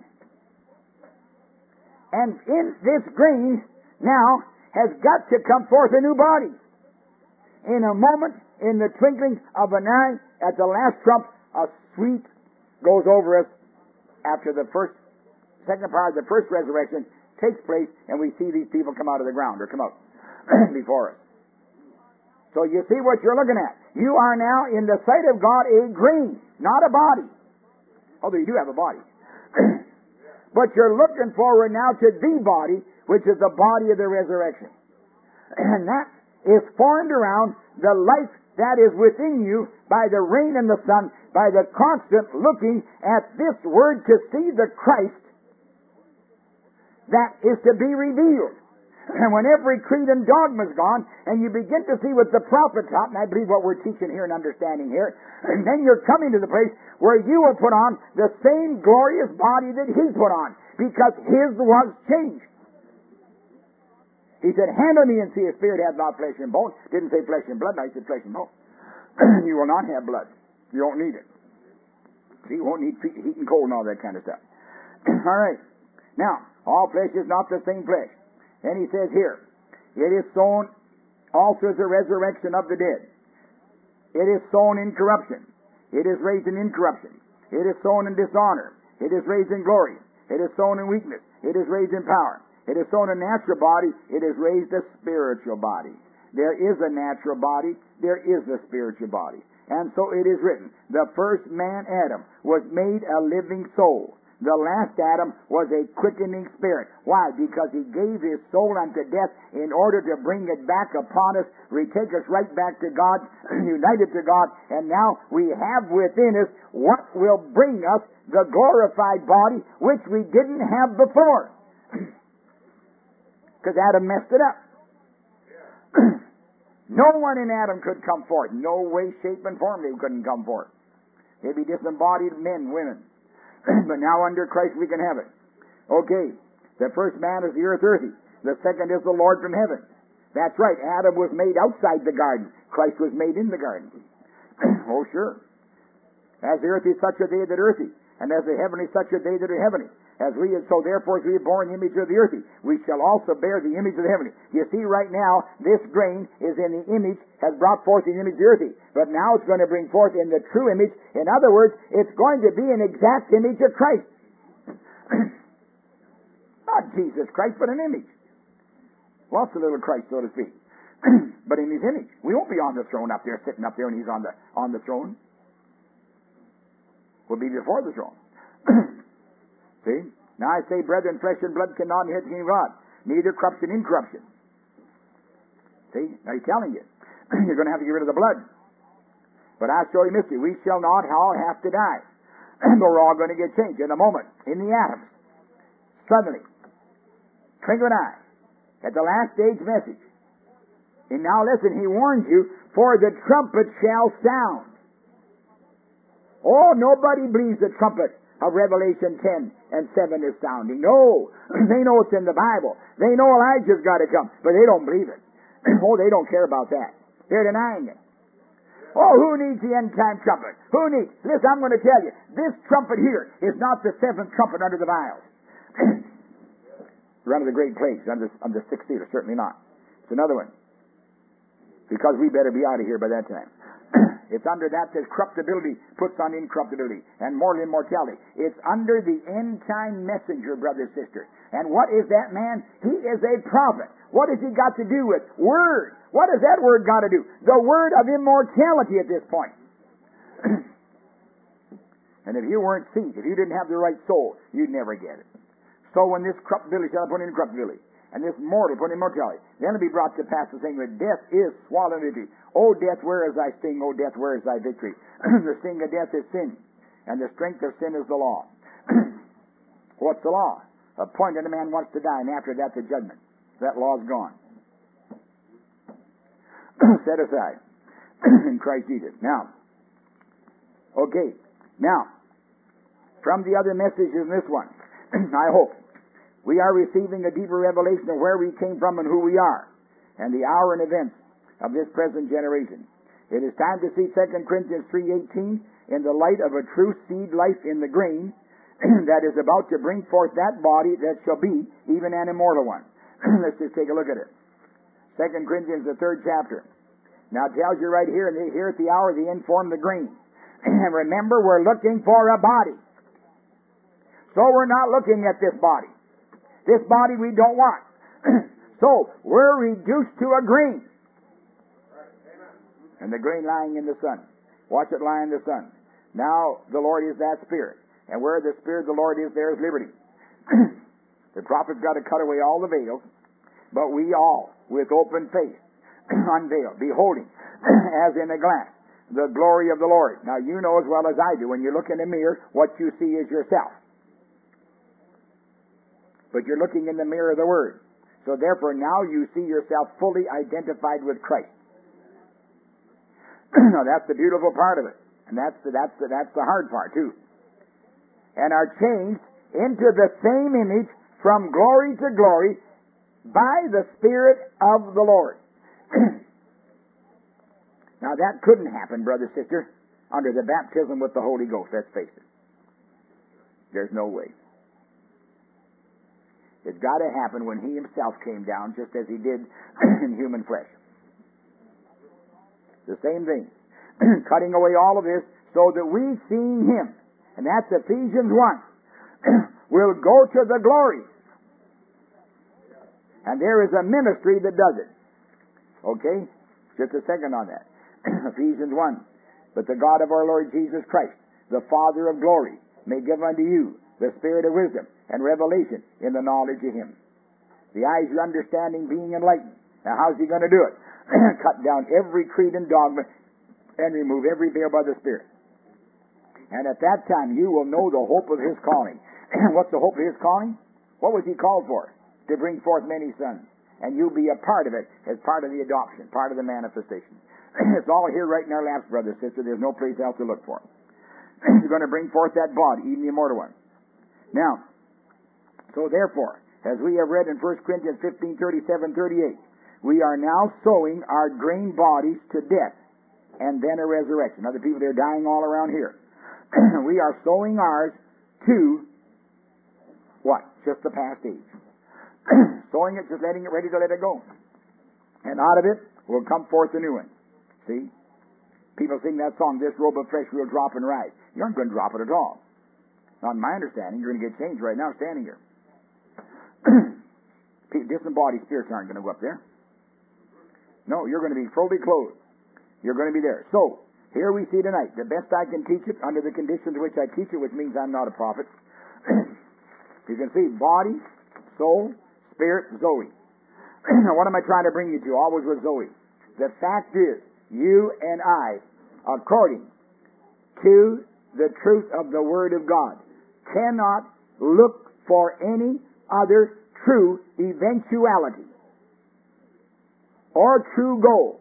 And in this grain, now, has got to come forth a new body. In a moment, in the twinkling of an eye, at the last trump, a sweep goes over us after the first, second part of the first resurrection takes place, and we see these people come out of the ground, or come out before us. So you see what you're looking at. You are now, in the sight of God, a grain, not a body. Although you do have a body. But you're looking forward now to the body, which is the body of the resurrection. And that is formed around the life that is within you by the rain and the sun, by the constant looking at this word to see the Christ that is to be revealed. And when every creed and dogma's gone, and you begin to see what the prophet taught, and I believe what we're teaching here and understanding here, and then you're coming to the place where you will put on the same glorious body that he put on, because his was changed. He said, handle me and see, a spirit hath not flesh and bone. Didn't say flesh and blood, no, he said flesh and bone. You will not have blood. You don't need it. See, you won't need heat and cold and all that kind of stuff. All right. Now, all flesh is not the same flesh. And he says here, it is sown also as a resurrection of the dead. It is sown in corruption. It is raised in incorruption. It is sown in dishonor. It is raised in glory. It is sown in weakness. It is raised in power. It is sown a natural body. It is raised a spiritual body. There is a natural body. There is a spiritual body. And so it is written, the first man, Adam, was made a living soul. The last Adam was a quickening spirit. Why? Because he gave his soul unto death in order to bring it back upon us, retake us right back to God, united to God, and now we have within us what will bring us the glorified body which we didn't have before. Because Adam messed it up. No one in Adam could come forth. No way, shape, and form they couldn't come forth. They'd be disembodied men, women. But now under Christ we can have it. Okay, the first man is the earth earthy. The second is the Lord from heaven. That's right, Adam was made outside the garden. Christ was made in the garden. Oh, sure. As the earth is such a day that earthy, and as the heaven is such a day that are heavenly. As we, so therefore, as we have borne the image of the earthy, we shall also bear the image of the heavenly. You see, right now, this grain is in the image, has brought forth the image of the earthy. But now it's going to bring forth in the true image. In other words, it's going to be an exact image of Christ. Not Jesus Christ, but an image. Lots of little Christ, so to speak. But in his image. We won't be on the throne up there, sitting up there, and he's on the on the throne. We'll be before the throne. See? Now I say, brethren, flesh and blood cannot inherit the kingdom of God, neither corruption incorruption. See? Now he's telling you, you're going to have to get rid of the blood. But I show you a mystery. We shall not all have to die. But we're all going to get changed in a moment, in the atoms. Suddenly. Twinkle of an eye. At the last stage message. And now listen, he warns you, for the trumpet shall sound. Oh, nobody believes the trumpet of Revelation ten and seven is sounding. No. They know it's in the Bible. They know Elijah's got to come, but they don't believe it. Oh, they don't care about that. They're denying it. Oh, who needs the end-time trumpet? Who needs? Listen, I'm going to tell you, this trumpet here is not the seventh trumpet under the vials. Or under the great plagues, under the, under the sixth seal, certainly not. It's another one. Because we better be out of here by that time. It's under that that corruptibility puts on incorruptibility and mortal immortality. It's under the end-time messenger, brother, sister. And what is that man? He is a prophet. What has he got to do with? Word. What has that word got to do? The word of immortality at this point. And if you weren't seed, if you didn't have the right soul, you'd never get it. So when this corruptibility shall put in incorruptibility, and this mortal put in immortality, then it'll be brought to pass the saying that death is swallowed in victory. O death, where is thy sting? O death, where is thy victory? The sting of death is sin, and the strength of sin is the law. What's the law? A point that a man wants to die, and after that the judgment. That law's gone. Set aside in Christ Jesus. Now, okay. Now, from the other messages in this one, I hope we are receiving a deeper revelation of where we came from and who we are, and the hour and events of this present generation. It is time to see Second Corinthians three eighteen in the light of a true seed life in the grain that is about to bring forth that body that shall be even an immortal one. Let's just take a look at it. Second Corinthians, the third chapter. Now it tells you right here, and here at the hour the end form the grain. And remember, we're looking for a body. So we're not looking at this body. This body we don't want. So we're reduced to a grain. And the grain lying in the sun. Watch it lie in the sun. Now the Lord is that Spirit. And where the Spirit of the Lord is, there is liberty. The prophet's got to cut away all the veils. But we all, with open face, unveiled, beholding, as in a glass, the glory of the Lord. Now you know as well as I do, when you look in the mirror, what you see is yourself. But you're looking in the mirror of the Word. So therefore now you see yourself fully identified with Christ. Now that's the beautiful part of it. And that's the, that's the, that's the hard part too. And are changed into the same image from glory to glory by the Spirit of the Lord. Now that couldn't happen, brother, sister, under the baptism with the Holy Ghost. Let's face it. There's no way. It's got to happen when He Himself came down, just as He did in human flesh. The same thing. Cutting away all of this so that we, seeing Him, and that's Ephesians one, will go to the glory. And there is a ministry that does it. Okay? Just a second on that. Ephesians one. But the God of our Lord Jesus Christ, the Father of glory, may give unto you the spirit of wisdom and revelation in the knowledge of Him. The eyes of your understanding being enlightened. Now how's He going to do it? Cut down every creed and dogma and remove every veil by the Spirit. And at that time you will know the hope of His calling. What's the hope of His calling? What was He called for? To bring forth many sons. And you'll be a part of it as part of the adoption, part of the manifestation. It's all here right in our laps, brother, sister. There's no place else to look for. You're going to bring forth that body, even the immortal one. Now, so therefore, as we have read in First Corinthians fifteen, thirty-seven, thirty-eight, we are now sowing our grain bodies to death and then a resurrection. Other people, they're dying all around here. We are sowing ours to what? Just the past age. Sowing it, just letting it, ready to let it go. And out of it will come forth a new one. See? People sing that song, this robe of flesh will drop and rise. You aren't going to drop it at all. Not in my understanding. You're going to get changed right now standing here. Disembodied spirits aren't going to go up there. No, you're going to be fully clothed. You're going to be there. So, here we see tonight, the best I can teach it under the conditions which I teach it, which means I'm not a prophet. You can see body, soul, spirit, Zoe. Now, what am I trying to bring you to? Always with Zoe. The fact is, you and I, according to the truth of the Word of God, cannot look for any other true eventuality or true goal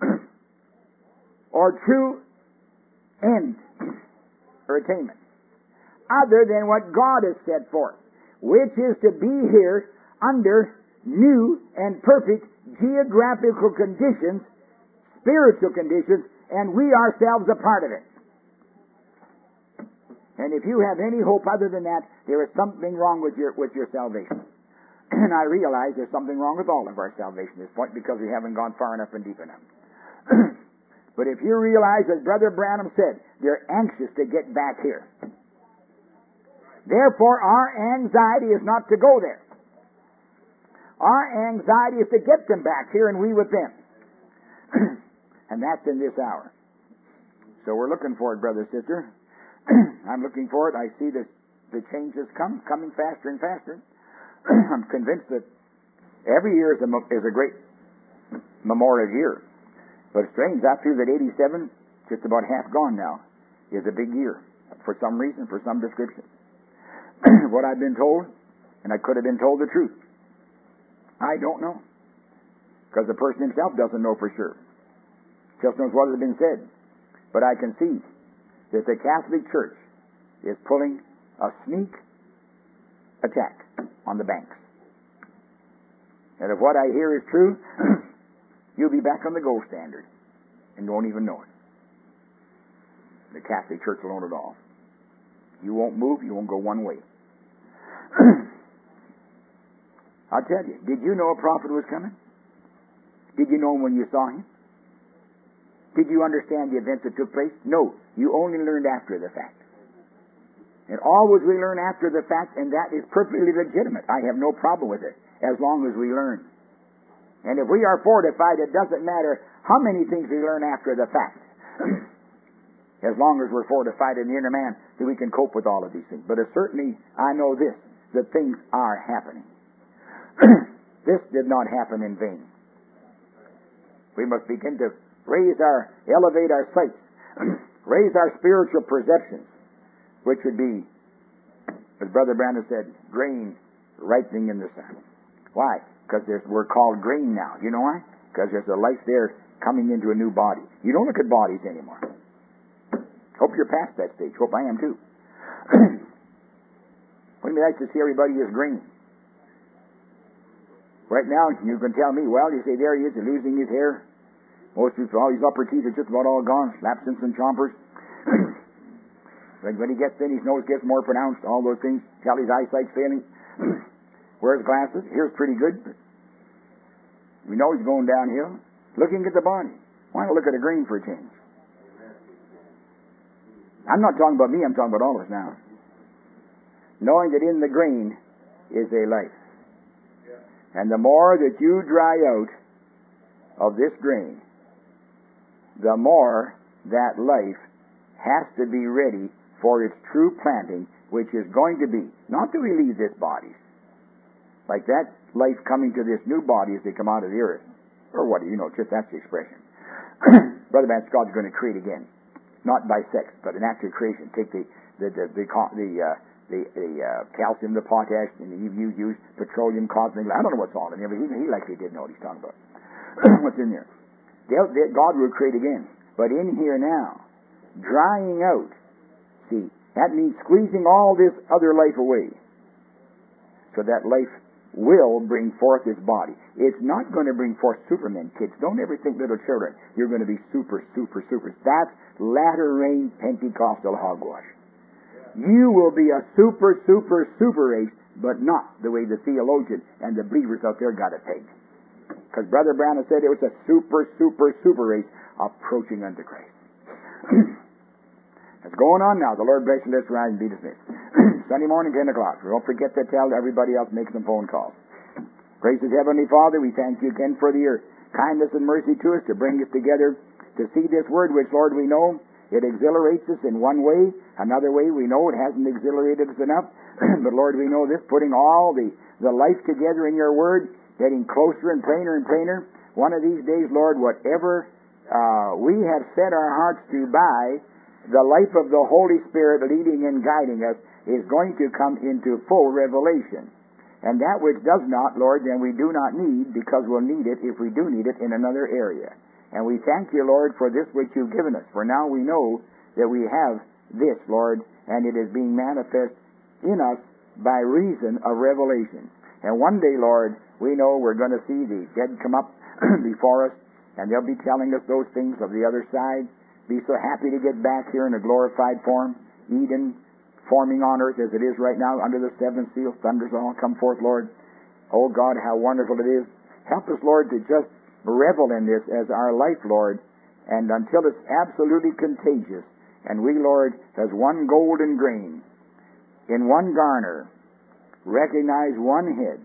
or true end or attainment other than what God has set forth, which is to be here under new and perfect geographical conditions, spiritual conditions, and we ourselves a part of it. And if you have any hope other than that, there is something wrong with your with your salvation. And I realize there's something wrong with all of our salvation at this point because we haven't gone far enough and deep enough. But if you realize, as Brother Branham said, they're anxious to get back here. Therefore, our anxiety is not to go there. Our anxiety is to get them back here and we with them. And that's in this hour. So we're looking for it, brother, sister. I'm looking for it. I see the, the changes come, coming faster and faster. I'm convinced that every year is a, is a great memorial year. But it's strange, after that eighty-seven, just about half gone now, is a big year. For some reason, for some description. What I've been told, and I could have been told the truth. I don't know. Because the person himself doesn't know for sure. Just knows what has been said. But I can see that the Catholic Church is pulling a sneak attack on the banks. And if what I hear is true, you'll be back on the gold standard and won't even know it. The Catholic Church will own it all. You won't move, you won't go one way. I'll tell you, did you know a prophet was coming? Did you know him when you saw him? Did you understand the events that took place? No, you only learned after the fact. And always we learn after the fact, and that is perfectly legitimate. I have no problem with it, as long as we learn. And if we are fortified, it doesn't matter how many things we learn after the fact. As long as we're fortified in the inner man, that we can cope with all of these things. But certainly, I know this, that things are happening. This did not happen in vain. We must begin to raise our, elevate our sights, raise our spiritual perceptions, which would be, as Brother Brandon said, grain ripening in the sun. Why? Because we're called grain now. You know why? Because there's a life there coming into a new body. You don't look at bodies anymore. Hope you're past that stage. Hope I am too. Wouldn't we like to see everybody as grain? Right now, you can tell me, well, you say, there he is, he's losing his hair. Most of all his upper teeth are just about all gone. Slapsons and chompers. When he gets thin, his nose gets more pronounced. All those things. Tell his eyesight's failing. Wears glasses. Here's pretty good. We know he's going downhill. Looking at the body. Why not look at a grain for a change? I'm not talking about me, I'm talking about all of us now. Knowing that in the grain is a life. And the more that you dry out of this grain, the more that life has to be ready for its true planting, which is going to be, not that we leave this body, like that life coming to this new body as they come out of the earth, or what, you know, just that's the expression. Brother Vance, God's going to create again. Not by sex, but an act of creation. Take the the the the the, uh, the, the uh, calcium, the potash, and you you use petroleum, cosmic. I don't know what's all in there, but he, he likely did know what he's talking about. What's in there? They'll, they, God will create again, but in here now, drying out. See, that means squeezing all this other life away, so that life will bring forth its body. It's not going to bring forth supermen, kids. Don't ever think little children. You're going to be super, super, super. That's latter rain Pentecostal hogwash. You will be a super, super, super race, but not the way the theologian and the believers out there got it pegged. Because Brother Branham said it was a super, super, super race approaching unto Christ. It's going on now. The Lord bless you. Let's rise and be dismissed. Sunday morning, ten o'clock. Don't forget to tell everybody else, make some phone calls. Gracious Heavenly Father, we thank you again for your kindness and mercy to us to bring us together to see this word, which, Lord, we know it exhilarates us in one way. Another way, we know it hasn't exhilarated us enough. But, Lord, we know this, putting all the, the life together in your word, getting closer and plainer and plainer. One of these days, Lord, whatever uh, we have set our hearts to buy, the life of the Holy Spirit leading and guiding us is going to come into full revelation. And that which does not, Lord, then we do not need, because we'll need it if we do need it in another area. And we thank you, Lord, for this which you've given us. For now we know that we have this, Lord, and it is being manifest in us by reason of revelation. And one day, Lord, we know we're going to see the dead come up before us, and they'll be telling us those things of the other side. Be so happy to get back here in a glorified form. Eden forming on earth as it is right now under the seventh seal. Thunders all come forth, Lord. Oh God, how wonderful it is. Help us, Lord, to just revel in this as our life, Lord, and until it's absolutely contagious. And we, Lord, as one golden grain in one garner, recognize one head,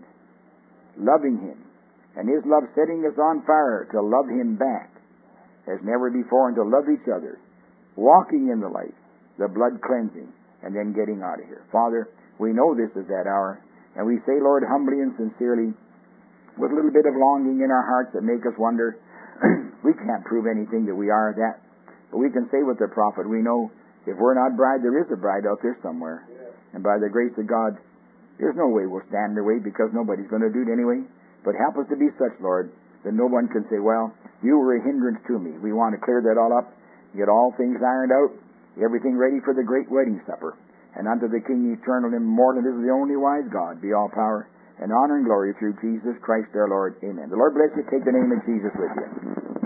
loving him, and his love setting us on fire to love him back as never before, and to love each other, walking in the light, the blood cleansing, and then getting out of here. Father, we know this is that hour, and we say, Lord, humbly and sincerely, with a little bit of longing in our hearts that make us wonder, we can't prove anything that we are that, but we can say with the prophet, we know if we're not bride, there is a bride out there somewhere. And by the grace of God, there's no way we'll stand in their way, because nobody's going to do it anyway. But help us to be such, Lord, that no one can say, well, you were a hindrance to me. We want to clear that all up, get all things ironed out, everything ready for the great wedding supper. And unto the King eternal and immortal, this is the only wise God, be all power and honor and glory through Jesus Christ our Lord. Amen. The Lord bless you. Take the name of Jesus with you.